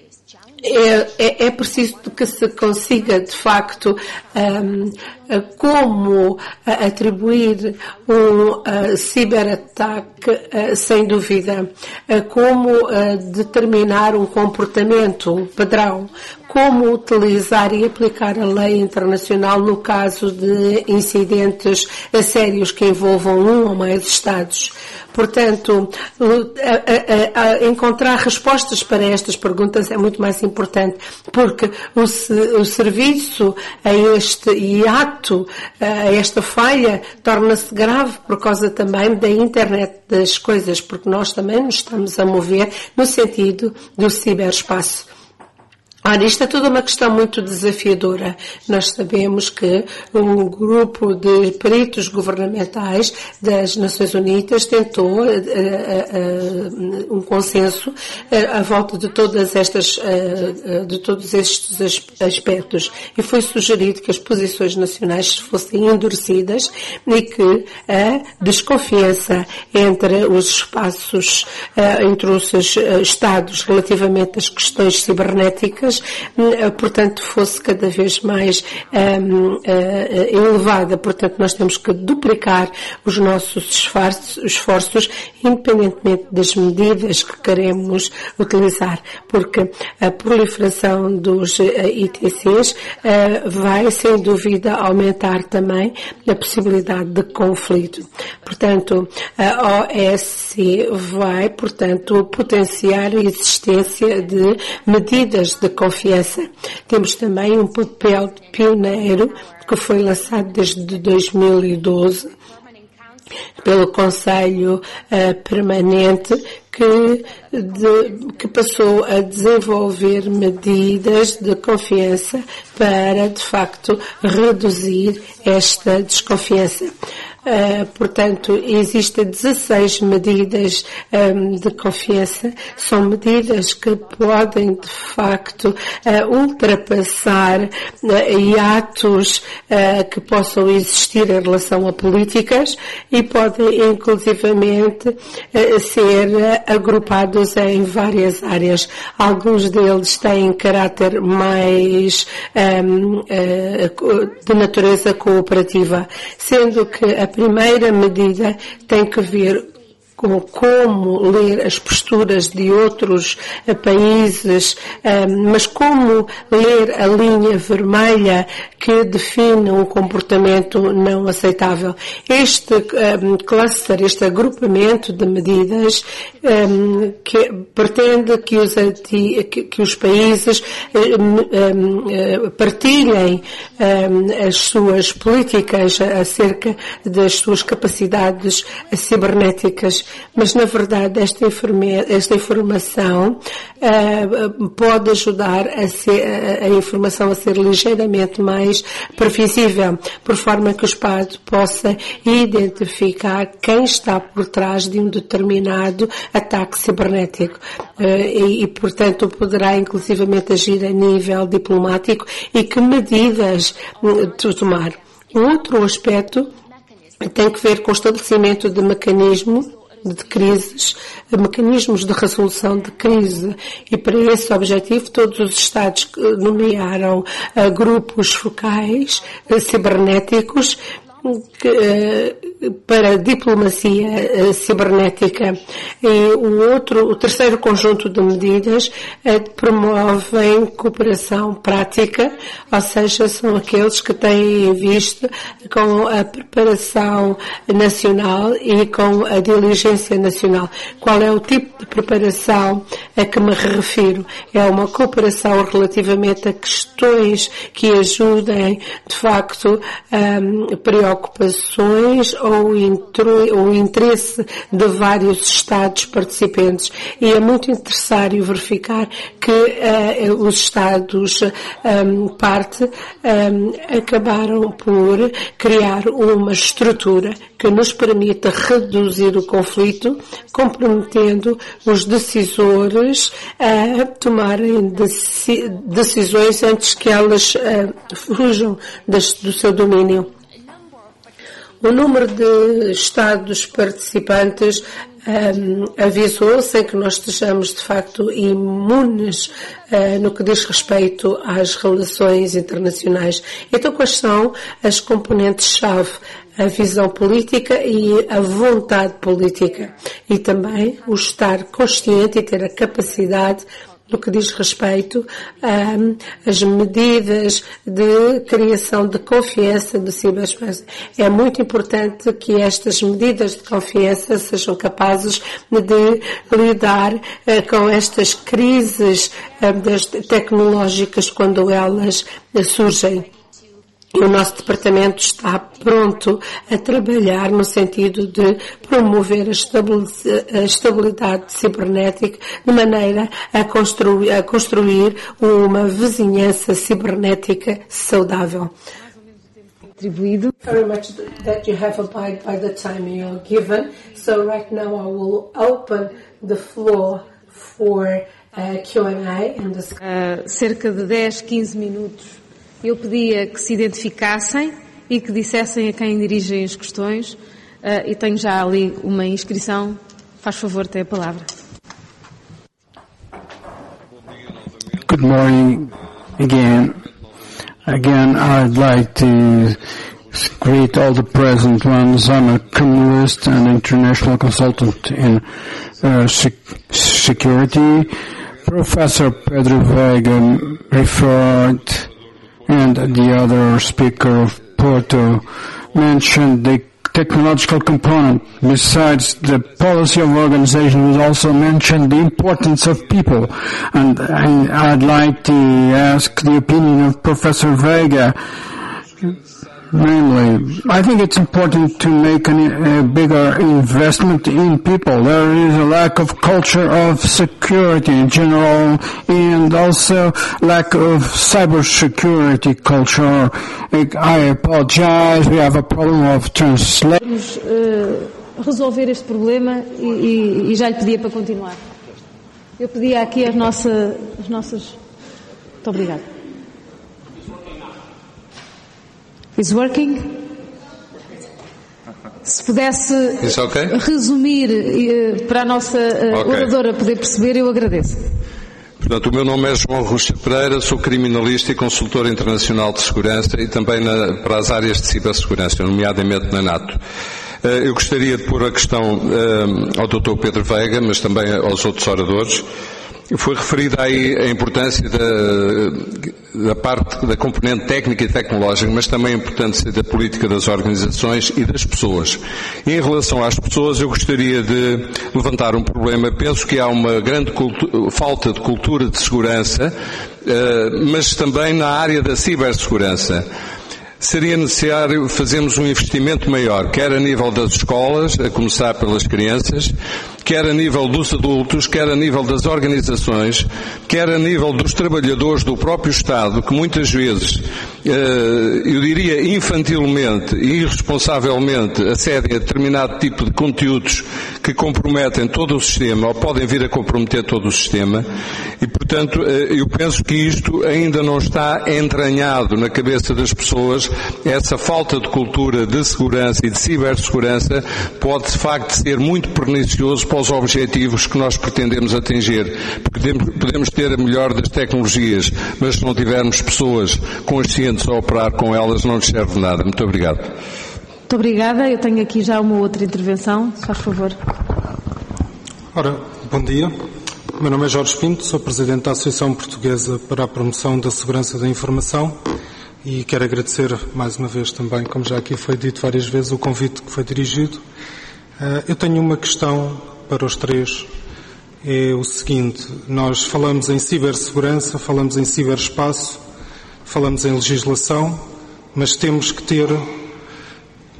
É, é, é preciso que se consiga, de facto, um, como atribuir um uh, ciberataque, uh, sem dúvida, uh, como uh, determinar um comportamento padrão, como utilizar e aplicar a lei internacional no caso de incidentes sérios que envolvam um ou mais Estados. Portanto, a, a, a encontrar respostas para estas perguntas é muito mais importante, porque o, o serviço a este hiato, a esta falha, torna-se grave por causa também da internet das coisas, porque nós também nos estamos a mover no sentido do ciberespaço. Ora, isto é toda uma questão muito desafiadora. Nós sabemos que um grupo de peritos governamentais das Nações Unidas tentou uh, uh, uh, um consenso uh, à volta de todas estas, uh, uh, de todos estes aspectos, e foi sugerido que as posições nacionais fossem endurecidas e que a desconfiança entre os espaços, uh, entre os uh, Estados relativamente às questões cibernéticas, portanto, fosse cada vez mais um, uh, elevada. Portanto, nós temos que duplicar os nossos esforços, esforços, independentemente das medidas que queremos utilizar, porque a proliferação dos uh, I T Cs uh, vai, sem dúvida, aumentar também a possibilidade de conflito. Portanto, a O S C vai, portanto, potenciar a existência de medidas de confiança. Temos também um papel pioneiro que foi lançado desde dois mil e doze pelo Conselho uh, Permanente, que, de, que passou a desenvolver medidas de confiança para, de facto, reduzir esta desconfiança. Uh, portanto, existem dezasseis medidas um, de confiança. São medidas que podem, de facto, uh, ultrapassar uh, hiatos uh, que possam existir em relação a políticas e podem, inclusivamente, uh, ser uh, agrupados em várias áreas. Alguns deles têm caráter mais um, uh, de natureza cooperativa, sendo que a primeira medida tem que ver com como ler as posturas de outros uh, países, uh, mas como ler a linha vermelha que define um comportamento não aceitável. Este um, cluster, este agrupamento de medidas um, que pretende que os, que, que os países um, um, partilhem um, as suas políticas acerca das suas capacidades cibernéticas. Mas, na verdade, esta, esta informação uh, pode ajudar a, ser, a, a informação a ser ligeiramente mais previsível, por forma que o Estado possa identificar quem está por trás de um determinado ataque cibernético uh, e, e, portanto, poderá inclusivamente agir a nível diplomático e que medidas uh, tomar. Outro aspecto tem que ver com o estabelecimento de mecanismo de crises, mecanismos de resolução de crise, e para esse objetivo todos os Estados nomearam uh, grupos focais uh, cibernéticos que, para a diplomacia uh, cibernética. E o outro, o terceiro conjunto de medidas uh, promovem cooperação prática, ou seja, são aqueles que têm em vista com a preparação nacional e com a diligência nacional. Qual é o tipo de preparação a que me refiro? É uma cooperação relativamente a questões que ajudem, de facto, um, preocupações ou o interesse de vários Estados participantes. E é muito necessário verificar que uh, os Estados um, parte um, acabaram por criar uma estrutura que nos permita reduzir o conflito, comprometendo os decisores a tomarem decisões antes que elas uh, fujam das, do seu domínio. O número de Estados participantes um, avisou, sem que nós estejamos de facto imunes uh, no que diz respeito às relações internacionais. Então, quais são as componentes-chave? A visão política e a vontade política. E também o estar consciente e ter a capacidade no que diz respeito às medidas de criação de confiança do ciberespaço. É muito importante que estas medidas de confiança sejam capazes de lidar uh, com estas crises uh, tecnológicas quando elas uh, surgem. E o nosso departamento está pronto a trabalhar no sentido de promover a estabilidade cibernética de maneira a construir, a construir uma vizinhança cibernética saudável. Atribuído. Very much that you have abided by the time you're given. So right now I will open the floor for uh, Q and A. And this... uh, cerca de dez, quinze minutos. Eu pedia que se identificassem e que dissessem a quem dirigem as questões. Uh, e tenho já ali uma inscrição. Faz favor, tem a palavra. Good morning again. Again, I'd like to greet all the present ones. I'm a criminalist and international consultant in uh, sec security. Professor Pedro Veiga referred, and the other speaker of Porto mentioned the technological component. Besides the policy of organization, we also mentioned the importance of people. And I, I'd like to ask the opinion of Professor Veiga. Namely, I think it's important to make an, a bigger investment in people. There is a lack of culture of security in general, and also lack of cybersecurity culture. I apologize, we have a problem of translation. Vamos uh, resolver este problema e, e, e já lhe pedia para continuar. Eu pedia aqui as, nossa, as nossas... Muito obrigada. Is working? Se pudesse okay? resumir uh, para a nossa uh, okay. oradora poder perceber, eu agradeço. Portanto, o meu nome é João Rocha Pereira, sou criminalista e consultor internacional de segurança e também na, para as áreas de cibersegurança, nomeadamente na NATO. Uh, eu gostaria de pôr a questão uh, ao doutor Pedro Veiga, mas também aos outros oradores. Foi referida aí a importância da, da parte da componente técnica e tecnológica, mas também a importância da política das organizações e das pessoas. E em relação às pessoas, eu gostaria de levantar um problema. Penso que há uma grande cultu- falta de cultura de segurança, uh, mas também na área da cibersegurança. Seria necessário fazermos um investimento maior, quer a nível das escolas, a começar pelas crianças, quer a nível dos adultos, quer a nível das organizações, quer a nível dos trabalhadores do próprio Estado, que muitas vezes, eu diria infantilmente e irresponsavelmente, acedem a determinado tipo de conteúdos que comprometem todo o sistema, ou podem vir a comprometer todo o sistema, e portanto eu penso que isto ainda não está entranhado na cabeça das pessoas. Essa falta de cultura de segurança e de cibersegurança pode de facto ser muito pernicioso para os objetivos que nós pretendemos atingir. Podemos, podemos ter a melhor das tecnologias, mas se não tivermos pessoas conscientes a operar com elas, não nos serve de nada. Muito obrigado. Muito obrigada. Eu tenho aqui já uma outra intervenção. Se faz favor. Ora, bom dia. Meu nome é Jorge Pinto, sou Presidente da Associação Portuguesa para a Promoção da Segurança da Informação. E quero agradecer mais uma vez também, como já aqui foi dito várias vezes, o convite que foi dirigido. Eu tenho uma questão para os três. É o seguinte: nós falamos em cibersegurança, falamos em ciberespaço, falamos em legislação, mas temos que ter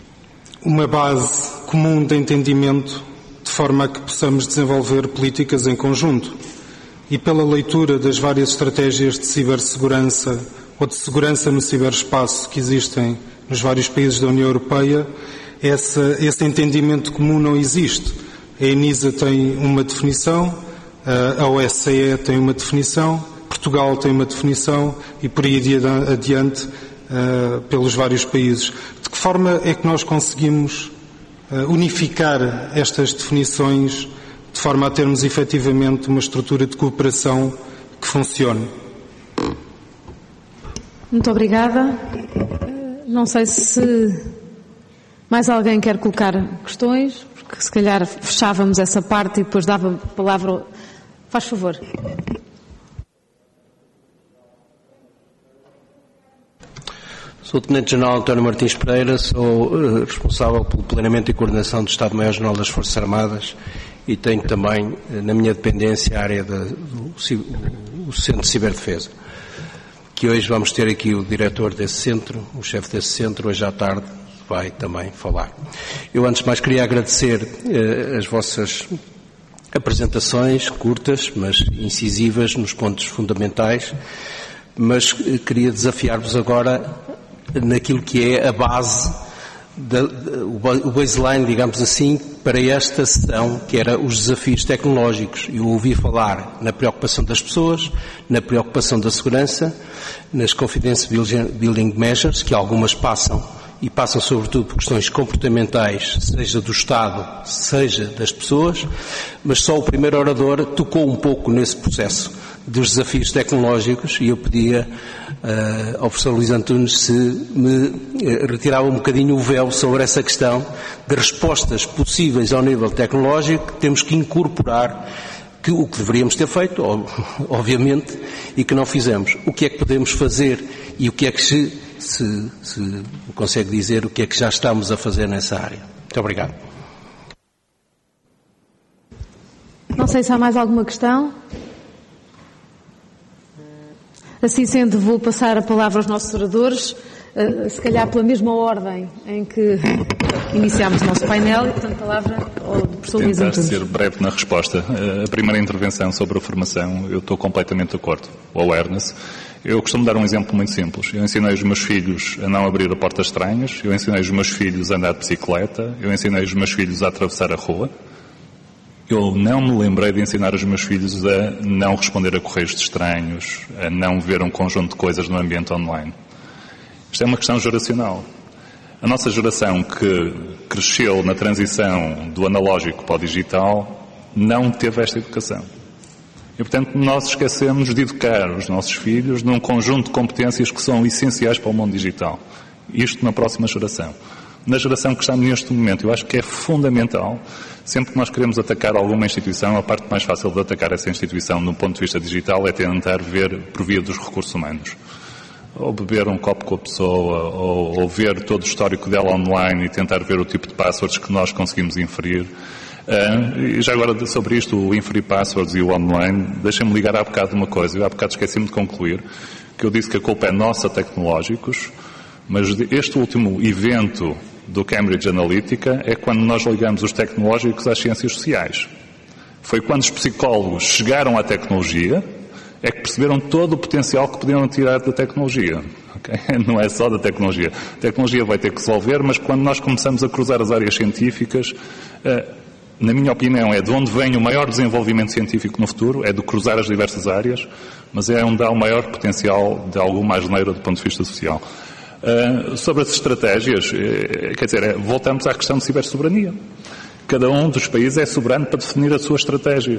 uma base comum de entendimento de forma a que possamos desenvolver políticas em conjunto. E pela leitura das várias estratégias de cibersegurança ou de segurança no ciberespaço que existem nos vários países da União Europeia, essa, esse entendimento comum não existe. A ENISA tem uma definição, a O S C E tem uma definição, Portugal tem uma definição e por aí adiante uh, pelos vários países. De que forma é que nós conseguimos uh, unificar estas definições de forma a termos efetivamente uma estrutura de cooperação que funcione? Muito obrigada. Não sei se mais alguém quer colocar questões, porque se calhar fechávamos essa parte e depois dava a palavra. Faz favor. Sou o Tenente-General António Martins Pereira, sou uh, responsável pelo planeamento e coordenação do Estado-Maior-General das Forças Armadas e tenho também uh, na minha dependência a área da, do o Centro de Ciberdefesa, que hoje vamos ter aqui o diretor desse centro, o chefe desse centro, hoje à tarde vai também falar. Eu antes de mais queria agradecer uh, as vossas apresentações curtas, mas incisivas nos pontos fundamentais, mas uh, queria desafiar-vos agora naquilo que é a base, da, o baseline, digamos assim, para esta sessão, que era os desafios tecnológicos. Eu ouvi falar na preocupação das pessoas, na preocupação da segurança, nas confidence building measures, que algumas passam, e passam sobretudo por questões comportamentais, seja do Estado, seja das pessoas, mas só o primeiro orador tocou um pouco nesse processo dos desafios tecnológicos e eu pedia uh, ao professor Luís Antunes se me uh, retirava um bocadinho o véu sobre essa questão de respostas possíveis ao nível tecnológico que temos que incorporar, que o que deveríamos ter feito, obviamente, e que não fizemos. O que é que podemos fazer e o que é que se, se, se consegue dizer o que é que já estamos a fazer nessa área. Muito obrigado. Não sei se há mais alguma questão. Assim sendo, vou passar a palavra aos nossos oradores, se calhar pela mesma ordem em que iniciámos o nosso painel, e, portanto, a palavra ao professor Luís Antunes. Tentar ser breve na resposta. A primeira intervenção sobre a formação, eu estou completamente de acordo. O awareness. Eu costumo dar um exemplo muito simples. Eu ensinei os meus filhos a não abrir a porta estranhos, eu ensinei os meus filhos a andar de bicicleta, eu ensinei os meus filhos a atravessar a rua. Eu não me lembrei de ensinar os meus filhos a não responder a correios de estranhos, a não ver um conjunto de coisas no ambiente online. Isto é uma questão geracional. A nossa geração que cresceu na transição do analógico para o digital não teve esta educação. E, portanto, nós esquecemos de educar os nossos filhos num conjunto de competências que são essenciais para o mundo digital. Isto na próxima geração. Na geração que está neste momento, eu acho que é fundamental, sempre que nós queremos atacar alguma instituição, a parte mais fácil de atacar essa instituição no ponto de vista digital é tentar ver por via dos recursos humanos. Ou beber um copo com a pessoa, ou, ou ver todo o histórico dela online e tentar ver o tipo de passwords que nós conseguimos inferir. Uh, e já agora sobre isto, o inferir passwords e o online, deixem-me ligar há bocado uma coisa. Eu há bocado esqueci-me de concluir que eu disse que a culpa é nossa, tecnológicos, mas este último evento do Cambridge Analytica é quando nós ligamos os tecnológicos às ciências sociais. Foi quando os psicólogos chegaram à tecnologia é que perceberam todo o potencial que podiam tirar da tecnologia. Okay? Não é só da tecnologia. A tecnologia vai ter que resolver, mas quando nós começamos a cruzar as áreas científicas, na minha opinião, é de onde vem o maior desenvolvimento científico no futuro, é de cruzar as diversas áreas, mas é onde há o maior potencial de alguma asneira do ponto de vista social. Uh, sobre as estratégias, uh, quer dizer, é, voltamos à questão de cibersoberania. Cada um dos países é soberano para definir a sua estratégia.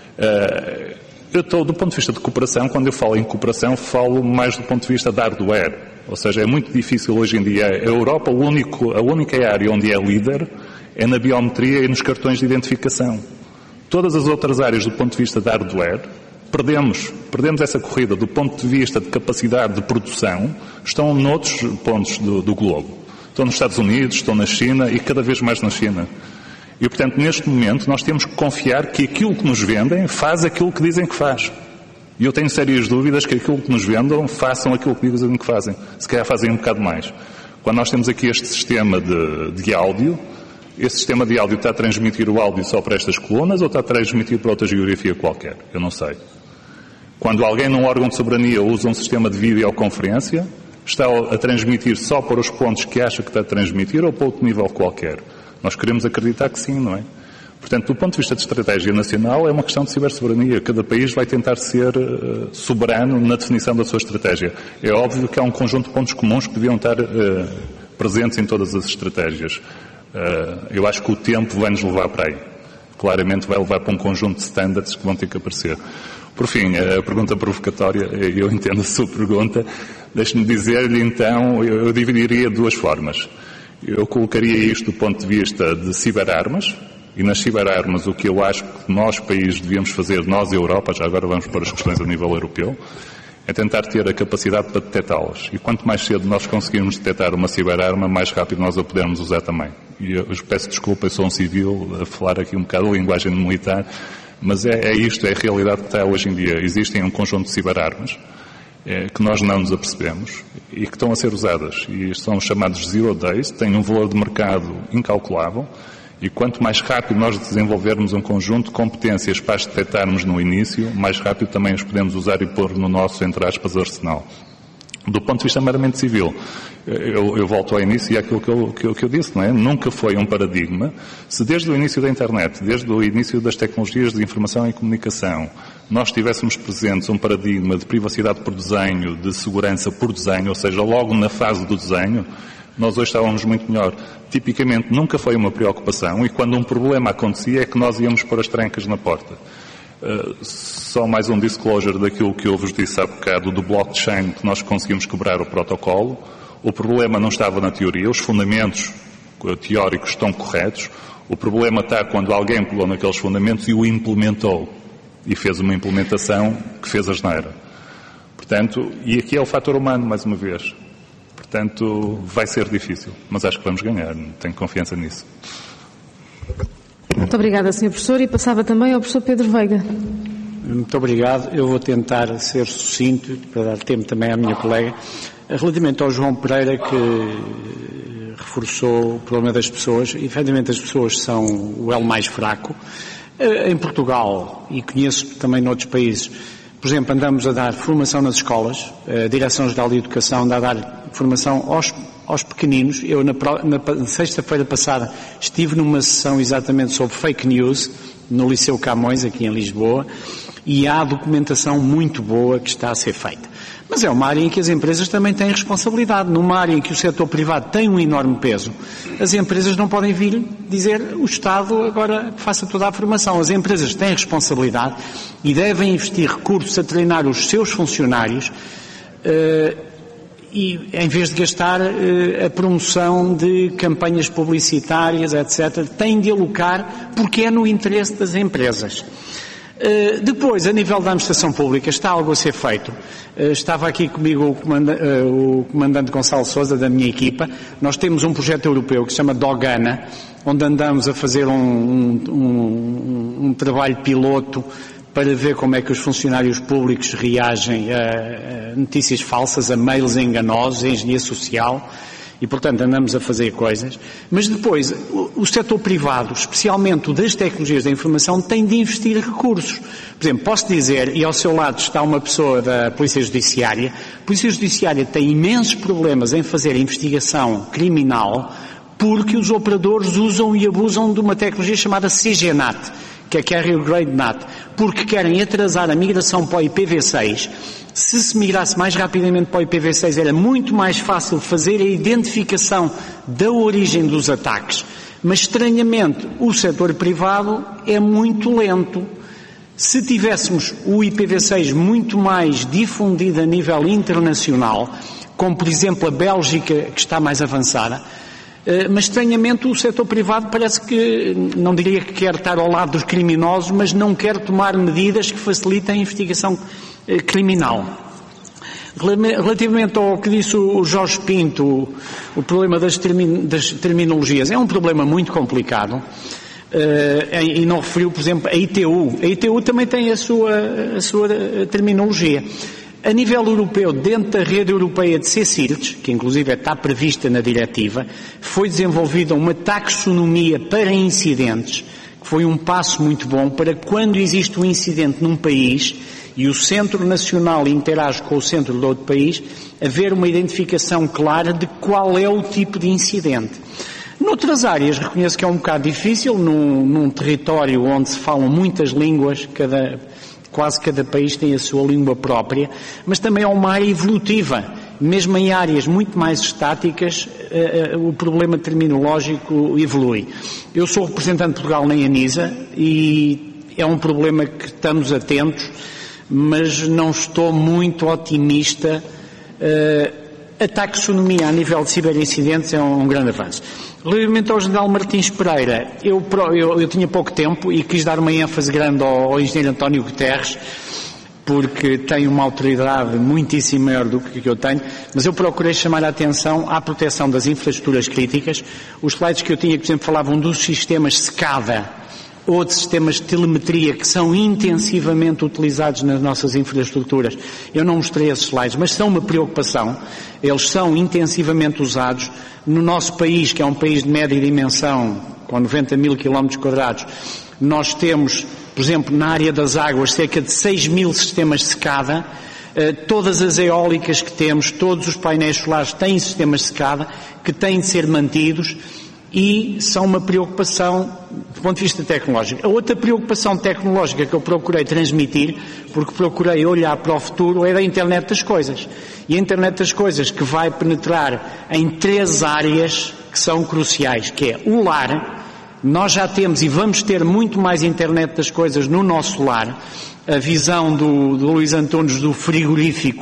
Uh, eu estou, do ponto de vista de cooperação, quando eu falo em cooperação, falo mais do ponto de vista de hardware. Ou seja, é muito difícil hoje em dia. A Europa, o único, a única área onde é líder é na biometria e nos cartões de identificação. Todas as outras áreas, do ponto de vista de hardware, Perdemos, perdemos essa corrida do ponto de vista de capacidade de produção, estão noutros pontos do, do globo. Estão nos Estados Unidos, estão na China e cada vez mais na China. E, portanto, neste momento nós temos que confiar que aquilo que nos vendem faz aquilo que dizem que faz. E eu tenho sérias dúvidas que aquilo que nos vendam façam aquilo que dizem que fazem. Se calhar fazem um bocado mais. Quando nós temos aqui este sistema de, de áudio, esse sistema de áudio está a transmitir o áudio só para estas colunas ou está a transmitir para outra geografia qualquer? Eu não sei. Quando alguém num órgão de soberania usa um sistema de videoconferência, está a transmitir só para os pontos que acha que está a transmitir ou para outro nível qualquer? Nós queremos acreditar que sim, não é? Portanto, do ponto de vista de estratégia nacional, é uma questão de cibersoberania. Cada país vai tentar ser uh, soberano na definição da sua estratégia. É óbvio que há um conjunto de pontos comuns que deviam estar uh, presentes em todas as estratégias. Uh, eu acho que o tempo vai nos levar para aí. Claramente vai levar para um conjunto de standards que vão ter que aparecer. Por fim, a pergunta provocatória, eu entendo a sua pergunta. Deixe-me dizer-lhe, então, eu, eu dividiria de duas formas. Eu colocaria isto do ponto de vista de ciberarmas, e nas ciberarmas o que eu acho que nós, países, devíamos fazer, nós, Europa, já agora vamos para as questões a nível europeu, é tentar ter a capacidade para detectá-las. E quanto mais cedo nós conseguirmos detectar uma ciberarma, mais rápido nós a podermos usar também. E eu, eu peço desculpa, eu sou um civil, a falar aqui um bocado a linguagem militar, mas é, é isto, é a realidade que está hoje em dia. Existem um conjunto de ciberarmas é, que nós não nos apercebemos e que estão a ser usadas. E são os chamados zero days, têm um valor de mercado incalculável. E quanto mais rápido nós desenvolvermos um conjunto de competências para as detectarmos no início, mais rápido também as podemos usar e pôr no nosso, entre aspas, arsenal. Do ponto de vista meramente civil, eu, eu volto ao início e àquilo que eu, que, eu, que eu disse, não é? Nunca foi um paradigma. Se desde o início da internet, desde o início das tecnologias de informação e comunicação, nós tivéssemos presentes um paradigma de privacidade por desenho, de segurança por desenho, ou seja, logo na fase do desenho, nós hoje estávamos muito melhor. Tipicamente nunca foi uma preocupação e quando um problema acontecia é que nós íamos pôr as trancas na porta. Uh, só mais um disclosure daquilo que eu vos disse há bocado do blockchain, que nós conseguimos quebrar o protocolo. O problema não estava na teoria, os fundamentos teóricos estão corretos. O problema está quando alguém pegou naqueles fundamentos e o implementou. E fez uma implementação que fez a asneira. Portanto, e aqui é o fator humano, mais uma vez. Portanto, vai ser difícil, mas acho que vamos ganhar, tenho confiança nisso. Muito obrigada, senhor Professor, e passava também ao Professor Pedro Veiga. Muito obrigado. Eu vou tentar ser sucinto, para dar tempo também à minha colega. Relativamente ao João Pereira, que reforçou o problema das pessoas, efetivamente as pessoas são o elo mais fraco. Em Portugal, e conheço também noutros países, por exemplo, andamos a dar formação nas escolas, a Direção-Geral de Educação anda a dar formação aos, aos pequeninos. Eu, na, na sexta-feira passada, estive numa sessão exatamente sobre fake news, no Liceu Camões, aqui em Lisboa, e há documentação muito boa que está a ser feita. Mas é uma área em que as empresas também têm responsabilidade. Numa área em que o setor privado tem um enorme peso, as empresas não podem vir dizer o Estado agora faça toda a formação. As empresas têm responsabilidade e devem investir recursos a treinar os seus funcionários uh, e, em vez de gastar uh, a promoção de campanhas publicitárias, etcétera, têm de alocar porque é no interesse das empresas. Uh, depois, a nível da administração pública, está algo a ser feito. Uh, estava aqui comigo o, comanda, uh, o comandante Gonçalo Sousa, da minha equipa. Nós temos um projeto europeu que se chama Dogana, onde andamos a fazer um, um, um, um trabalho piloto para ver como é que os funcionários públicos reagem a, a notícias falsas, a mails enganosos, a engenharia social. E, portanto, andamos a fazer coisas. Mas depois, o, o setor privado, especialmente o das tecnologias da informação, tem de investir recursos. Por exemplo, posso dizer, e ao seu lado está uma pessoa da Polícia Judiciária, a Polícia Judiciária tem imensos problemas em fazer investigação criminal porque os operadores usam e abusam de uma tecnologia chamada C G N A T, que é Carrier Grade N A T, porque querem atrasar a migração para o I P v seis. Se se migrasse mais rapidamente para o I P v seis era muito mais fácil fazer a identificação da origem dos ataques. Mas, estranhamente, o setor privado é muito lento. Se tivéssemos o I P v seis muito mais difundido a nível internacional, como, por exemplo, a Bélgica, que está mais avançada, mas, estranhamente, o setor privado parece que, não diria que quer estar ao lado dos criminosos, mas não quer tomar medidas que facilitem a investigação criminal. Relativamente ao que disse o Jorge Pinto, o, o problema das, termin, das terminologias, é um problema muito complicado, uh, e não referiu, por exemplo, a I T U. A I T U também tem a sua, a sua terminologia. A nível europeu, dentro da rede europeia de C S I R Ts, que inclusive está prevista na diretiva, foi desenvolvida uma taxonomia para incidentes, que foi um passo muito bom para quando existe um incidente num país e o Centro Nacional interage com o centro de outro país, haver uma identificação clara de qual é o tipo de incidente. Noutras áreas, reconheço que é um bocado difícil, num, num território onde se falam muitas línguas, cada, quase cada país tem a sua língua própria, mas também é uma área evolutiva. Mesmo em áreas muito mais estáticas, uh, uh, o problema terminológico evolui. Eu sou representante de Portugal na ANISA e é um problema que estamos atentos, mas não estou muito otimista. Uh, a taxonomia a nível de ciberincidentes é um, um grande avanço. Relativamente ao general Martins Pereira, eu, eu, eu tinha pouco tempo e quis dar uma ênfase grande ao, ao engenheiro António Guterres, porque tem uma autoridade muitíssimo maior do que eu tenho, mas eu procurei chamar a atenção à proteção das infraestruturas críticas. Os slides que eu tinha, por exemplo, falavam dos sistemas SCADA ou de sistemas de telemetria que são intensivamente utilizados nas nossas infraestruturas. Eu não mostrei esses slides, mas são uma preocupação. Eles são intensivamente usados. No nosso país, que é um país de média dimensão, com noventa mil quilómetros quadrados, nós temos, por exemplo, na área das águas, cerca de seis mil sistemas de SCADA. Todas as eólicas que temos, todos os painéis solares têm sistemas de SCADA que têm de ser mantidos e são uma preocupação do ponto de vista tecnológico. A outra preocupação tecnológica que eu procurei transmitir, porque procurei olhar para o futuro, é da internet das coisas. E a internet das coisas que vai penetrar em três áreas que são cruciais, que é o lar. Nós já temos e vamos ter muito mais internet das coisas no nosso lar. A visão do, do Luís Antunes do frigorífico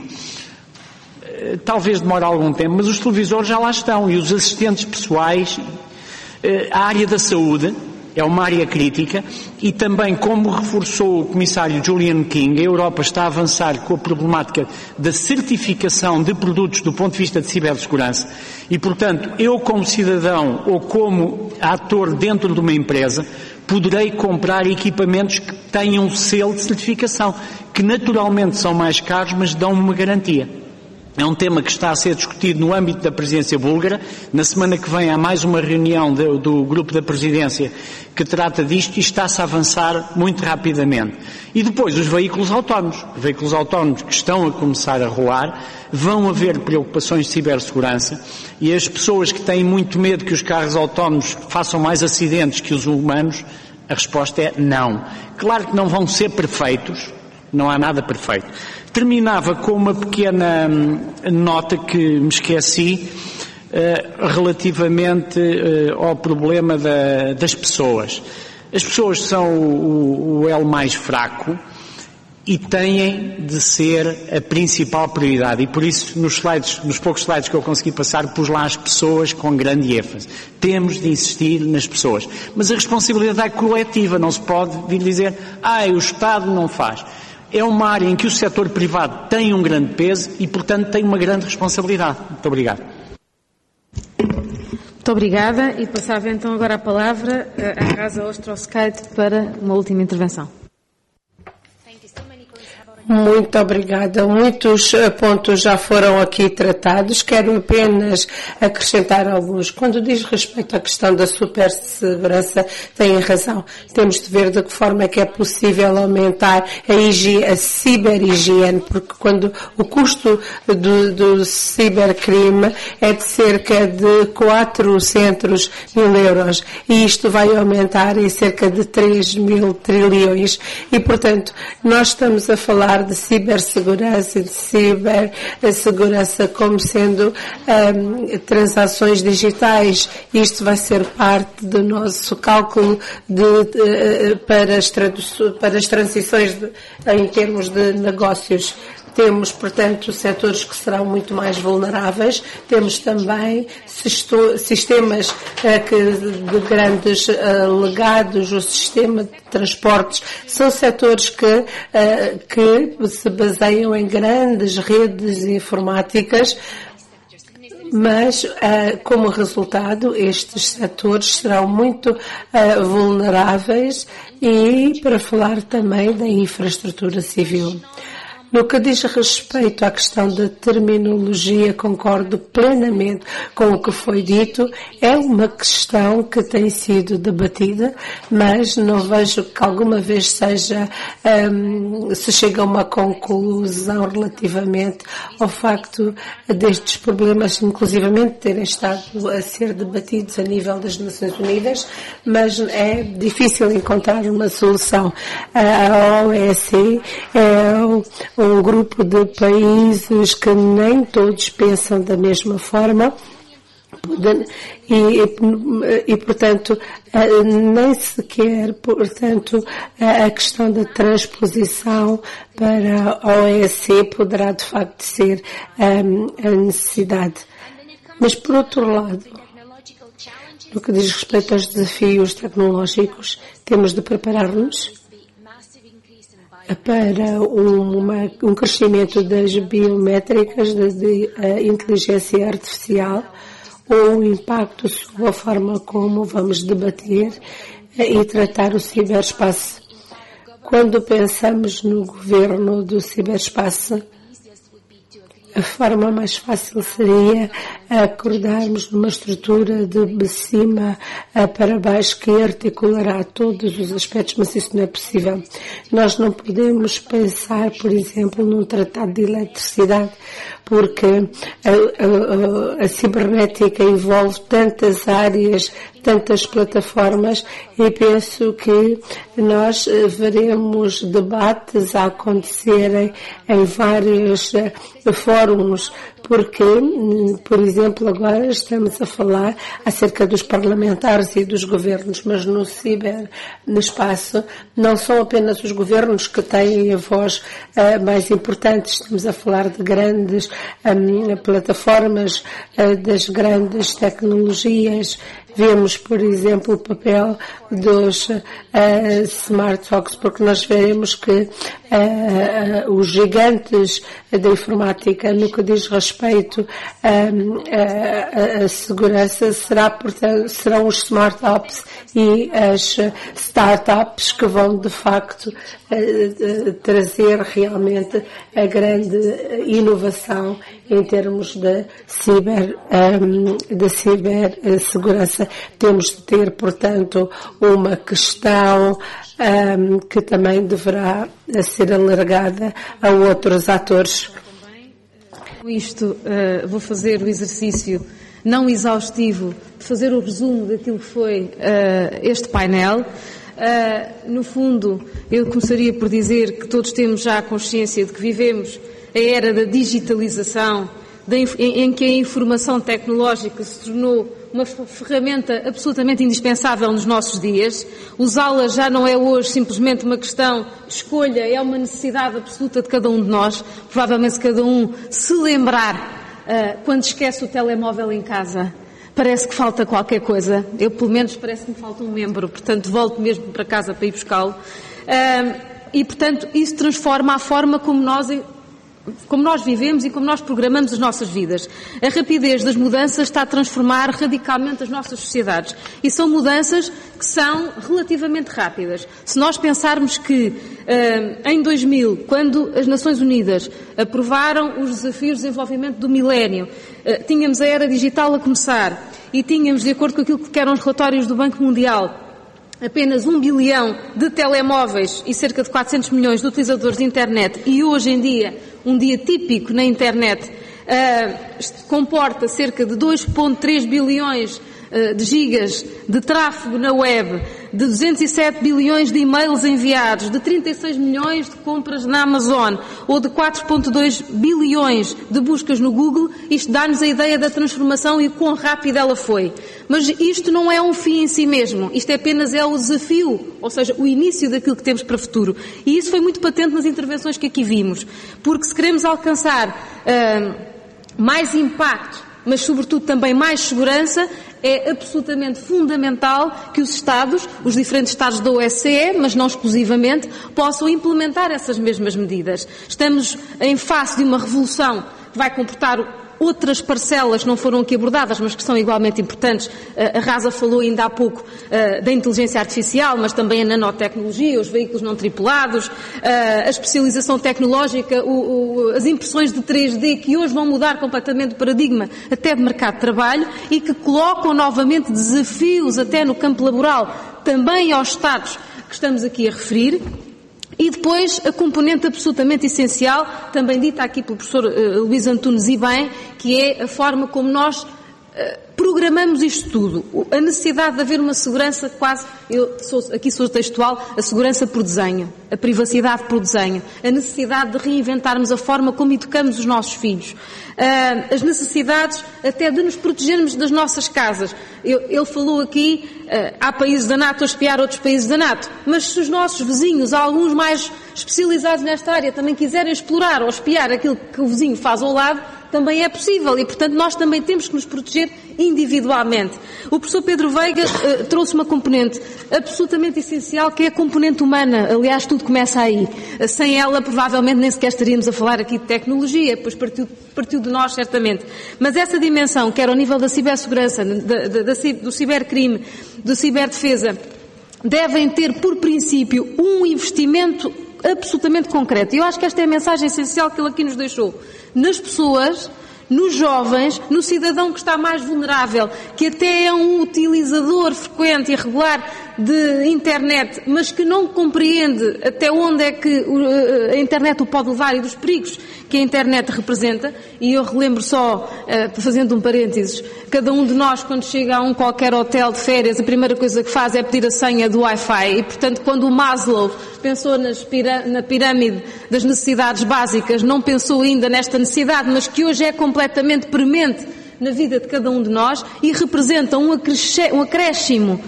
talvez demore algum tempo, mas os televisores já lá estão e os assistentes pessoais. A área da saúde é uma área crítica e também, como reforçou o comissário Julian King, a Europa está a avançar com a problemática da certificação de produtos do ponto de vista de cibersegurança e, portanto, eu como cidadão ou como ator dentro de uma empresa poderei comprar equipamentos que tenham um selo de certificação, que naturalmente são mais caros, mas dão uma garantia. É um tema que está a ser discutido no âmbito da presidência búlgara. Na semana que vem há mais uma reunião do, do grupo da presidência que trata disto e está-se a avançar muito rapidamente. E depois os veículos autónomos. Os veículos autónomos que estão a começar a rolar, vão haver preocupações de cibersegurança e as pessoas que têm muito medo que os carros autónomos façam mais acidentes que os humanos, a resposta é não. Claro que não vão ser perfeitos, não há nada perfeito. Terminava com uma pequena nota que me esqueci uh, relativamente uh, ao problema da, das pessoas. As pessoas são o, o elo mais fraco e têm de ser a principal prioridade. E por isso, nos slides, nos poucos slides que eu consegui passar, pus lá as pessoas com grande ênfase. Temos de insistir nas pessoas. Mas a responsabilidade é coletiva, não se pode vir dizer, ah, o Estado não faz. É uma área em que o setor privado tem um grande peso e, portanto, tem uma grande responsabilidade. Muito obrigado. Muito obrigada e passava então agora a palavra à Casa Ostroskite para uma última intervenção. Muito obrigada. Muitos pontos já foram aqui tratados. Quero apenas acrescentar alguns. Quando diz respeito à questão da supersegurança, têm razão. Temos de ver de que forma é que é possível aumentar a, higiene, a ciberhigiene, porque quando o custo do, do cibercrime é de cerca de quatrocentos mil euros e isto vai aumentar em cerca de três mil trilhões e, portanto, nós estamos a falar de cibersegurança e de cibersegurança como sendo um, transações digitais. Isto vai ser parte do nosso cálculo de, de, para, as para as transições de, em termos de negócios. Temos, portanto, setores que serão muito mais vulneráveis. Temos também sistemas uh, que, de grandes uh, legados, o sistema de transportes. São setores que, uh, que se baseiam em grandes redes informáticas, mas, uh, como resultado, estes setores serão muito uh, vulneráveis e para falar também da infraestrutura civil. No que diz respeito à questão da terminologia, concordo plenamente com o que foi dito. É uma questão que tem sido debatida, mas não vejo que alguma vez seja, um, se chega a uma conclusão relativamente ao facto destes problemas, inclusivamente, terem estado a ser debatidos a nível das Nações Unidas, mas é difícil encontrar uma solução. A O E C é um grupo de países que nem todos pensam da mesma forma e, e, e portanto, nem sequer, portanto, a questão da transposição para a O E C poderá, de facto, ser um, a necessidade. Mas, por outro lado, no que diz respeito aos desafios tecnológicos, temos de preparar-nos para uma, um crescimento das biométricas, de, de uh, inteligência artificial, ou o impacto sobre a forma como vamos debater uh, e tratar o ciberespaço. Quando pensamos no governo do ciberespaço, a forma mais fácil seria acordarmos numa estrutura de cima para baixo que articulará todos os aspectos, mas isso não é possível. Nós não podemos pensar, por exemplo, num tratado de eletricidade, porque a, a, a cibernética envolve tantas áreas, tantas plataformas, e penso que nós veremos debates a acontecerem em vários fóruns, porque, por exemplo, agora estamos a falar acerca dos parlamentares e dos governos, mas no ciberespaço não são apenas os governos que têm a voz uh, mais importante, estamos a falar de grandes um, plataformas, uh, das grandes tecnologias. Vemos, por exemplo, o papel dos uh, smart talks, porque nós veremos que uh, uh, os gigantes da informática, no que diz respeito à segurança, será, portanto, serão os smart apps e as startups que vão, de facto, uh, trazer realmente a grande inovação em termos de ciber, um, de cibersegurança. Temos de ter, portanto, uma questão um, que também deverá ser alargada a outros atores. Com isto, uh, vou fazer o exercício não exaustivo de fazer o resumo daquilo que foi uh, este painel. Uh, no fundo, eu começaria por dizer que todos temos já a consciência de que vivemos a era da digitalização, de, em, em que a informação tecnológica se tornou uma ferramenta absolutamente indispensável nos nossos dias. Usá-la já não é hoje simplesmente uma questão de escolha, é uma necessidade absoluta de cada um de nós. Provavelmente se cada um se lembrar, uh, quando esquece o telemóvel em casa, parece que falta qualquer coisa. Eu, pelo menos, parece que me falta um membro, portanto, volto mesmo para casa para ir buscá-lo. Uh, e, portanto, isso transforma a forma como nós... como nós vivemos e como nós programamos as nossas vidas. A rapidez das mudanças está a transformar radicalmente as nossas sociedades. E são mudanças que são relativamente rápidas. Se nós pensarmos que uh, em dois mil, quando as Nações Unidas aprovaram os desafios de desenvolvimento do milénio, uh, tínhamos a era digital a começar e tínhamos, de acordo com aquilo que eram os relatórios do Banco Mundial, apenas um bilhão de telemóveis e cerca de quatrocentos milhões de utilizadores de internet, e hoje em dia, um dia típico na internet, uh, comporta cerca de dois vírgula três bilhões uh, de gigas de tráfego na web, de duzentos e sete bilhões de e-mails enviados, de trinta e seis milhões de compras na Amazon, ou de quatro vírgula dois bilhões de buscas no Google. Isto dá-nos a ideia da transformação e quão rápida ela foi. Mas isto não é um fim em si mesmo, isto é apenas é o desafio, ou seja, o início daquilo que temos para o futuro. E isso foi muito patente nas intervenções que aqui vimos, porque se queremos alcançar uh, mais impacto, mas sobretudo também mais segurança, é absolutamente fundamental que os Estados, os diferentes Estados da O S C E, mas não exclusivamente, possam implementar essas mesmas medidas. Estamos em face de uma revolução que vai comportar outras parcelas que não foram aqui abordadas, mas que são igualmente importantes. A Rasa falou ainda há pouco da inteligência artificial, mas também a nanotecnologia, os veículos não tripulados, a especialização tecnológica, as impressões de três D, que hoje vão mudar completamente o paradigma até de mercado de trabalho e que colocam novamente desafios até no campo laboral, também aos Estados que estamos aqui a referir. E depois a componente absolutamente essencial, também dita aqui pelo professor uh, Luís Antunes e bem, que é a forma como nós uh, programamos isto tudo. A necessidade de haver uma segurança quase, eu sou, aqui sou textual, a segurança por desenho, a privacidade por desenho, a necessidade de reinventarmos a forma como educamos os nossos filhos, uh, as necessidades até de nos protegermos das nossas casas. Eu, ele falou aqui, uh, há países da NATO a espiar outros países da NATO, mas se os nossos vizinhos, alguns mais especializados nesta área, também quiserem explorar ou espiar aquilo que o vizinho faz ao lado, também é possível e, portanto, nós também temos que nos proteger individualmente. O professor Pedro Veiga uh, trouxe uma componente absolutamente essencial, que é a componente humana. Aliás, tudo começa aí. Uh, sem ela, provavelmente, nem sequer estaríamos a falar aqui de tecnologia, pois partiu, partiu de nós, certamente. Mas essa dimensão, quer ao nível da cibersegurança, da, da, da, do cibercrime, da ciberdefesa, devem ter, por princípio, um investimento absolutamente concreto. E eu acho que esta é a mensagem essencial que ele aqui nos deixou. Nas pessoas, nos jovens, no cidadão que está mais vulnerável, que até é um utilizador frequente e regular de internet, mas que não compreende até onde é que a internet o pode levar e dos perigos que a internet representa. E eu relembro só, fazendo um parênteses, cada um de nós, quando chega a um qualquer hotel de férias, a primeira coisa que faz é pedir a senha do Wi-Fi. E, portanto, quando o Maslow pensou nas pirâ- na pirâmide das necessidades básicas, não pensou ainda nesta necessidade, mas que hoje é completamente premente na vida de cada um de nós e representa um, acresce- um acréscimo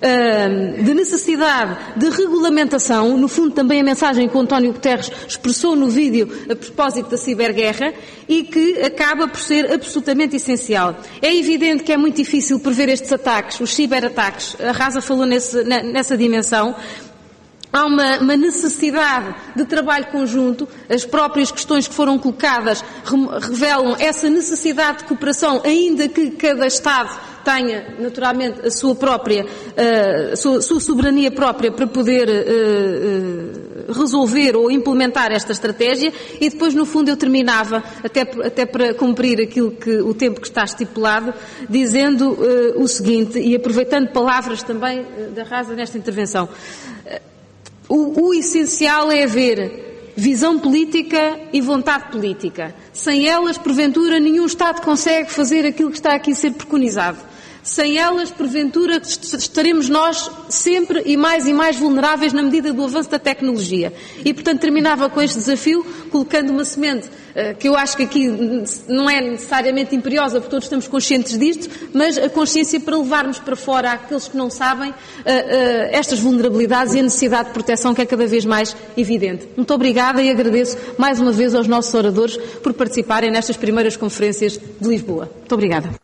de necessidade de regulamentação, no fundo também a mensagem que o António Guterres expressou no vídeo a propósito da ciberguerra e que acaba por ser absolutamente essencial. É evidente que é muito difícil prever estes ataques, os ciberataques, a Rasa falou nesse, nessa dimensão. Há uma, uma necessidade de trabalho conjunto, as próprias questões que foram colocadas revelam essa necessidade de cooperação, ainda que cada Estado tenha, naturalmente, a sua própria, a sua, a sua soberania própria para poder uh, uh, resolver ou implementar esta estratégia. E depois, no fundo, eu terminava, até, até para cumprir aquilo que, o tempo que está estipulado, dizendo uh, o seguinte, e aproveitando palavras também uh, da Rasa nesta intervenção. Uh, O, o essencial é haver visão política e vontade política. Sem elas, porventura, nenhum Estado consegue fazer aquilo que está aqui a ser preconizado. Sem elas, porventura, estaremos nós sempre e mais e mais vulneráveis na medida do avanço da tecnologia. E, portanto, terminava com este desafio, colocando uma semente uh, que eu acho que aqui não é necessariamente imperiosa, porque todos estamos conscientes disto, mas a consciência para levarmos para fora àqueles que não sabem uh, uh, estas vulnerabilidades e a necessidade de proteção que é cada vez mais evidente. Muito obrigada e agradeço mais uma vez aos nossos oradores por participarem nestas primeiras conferências de Lisboa. Muito obrigada.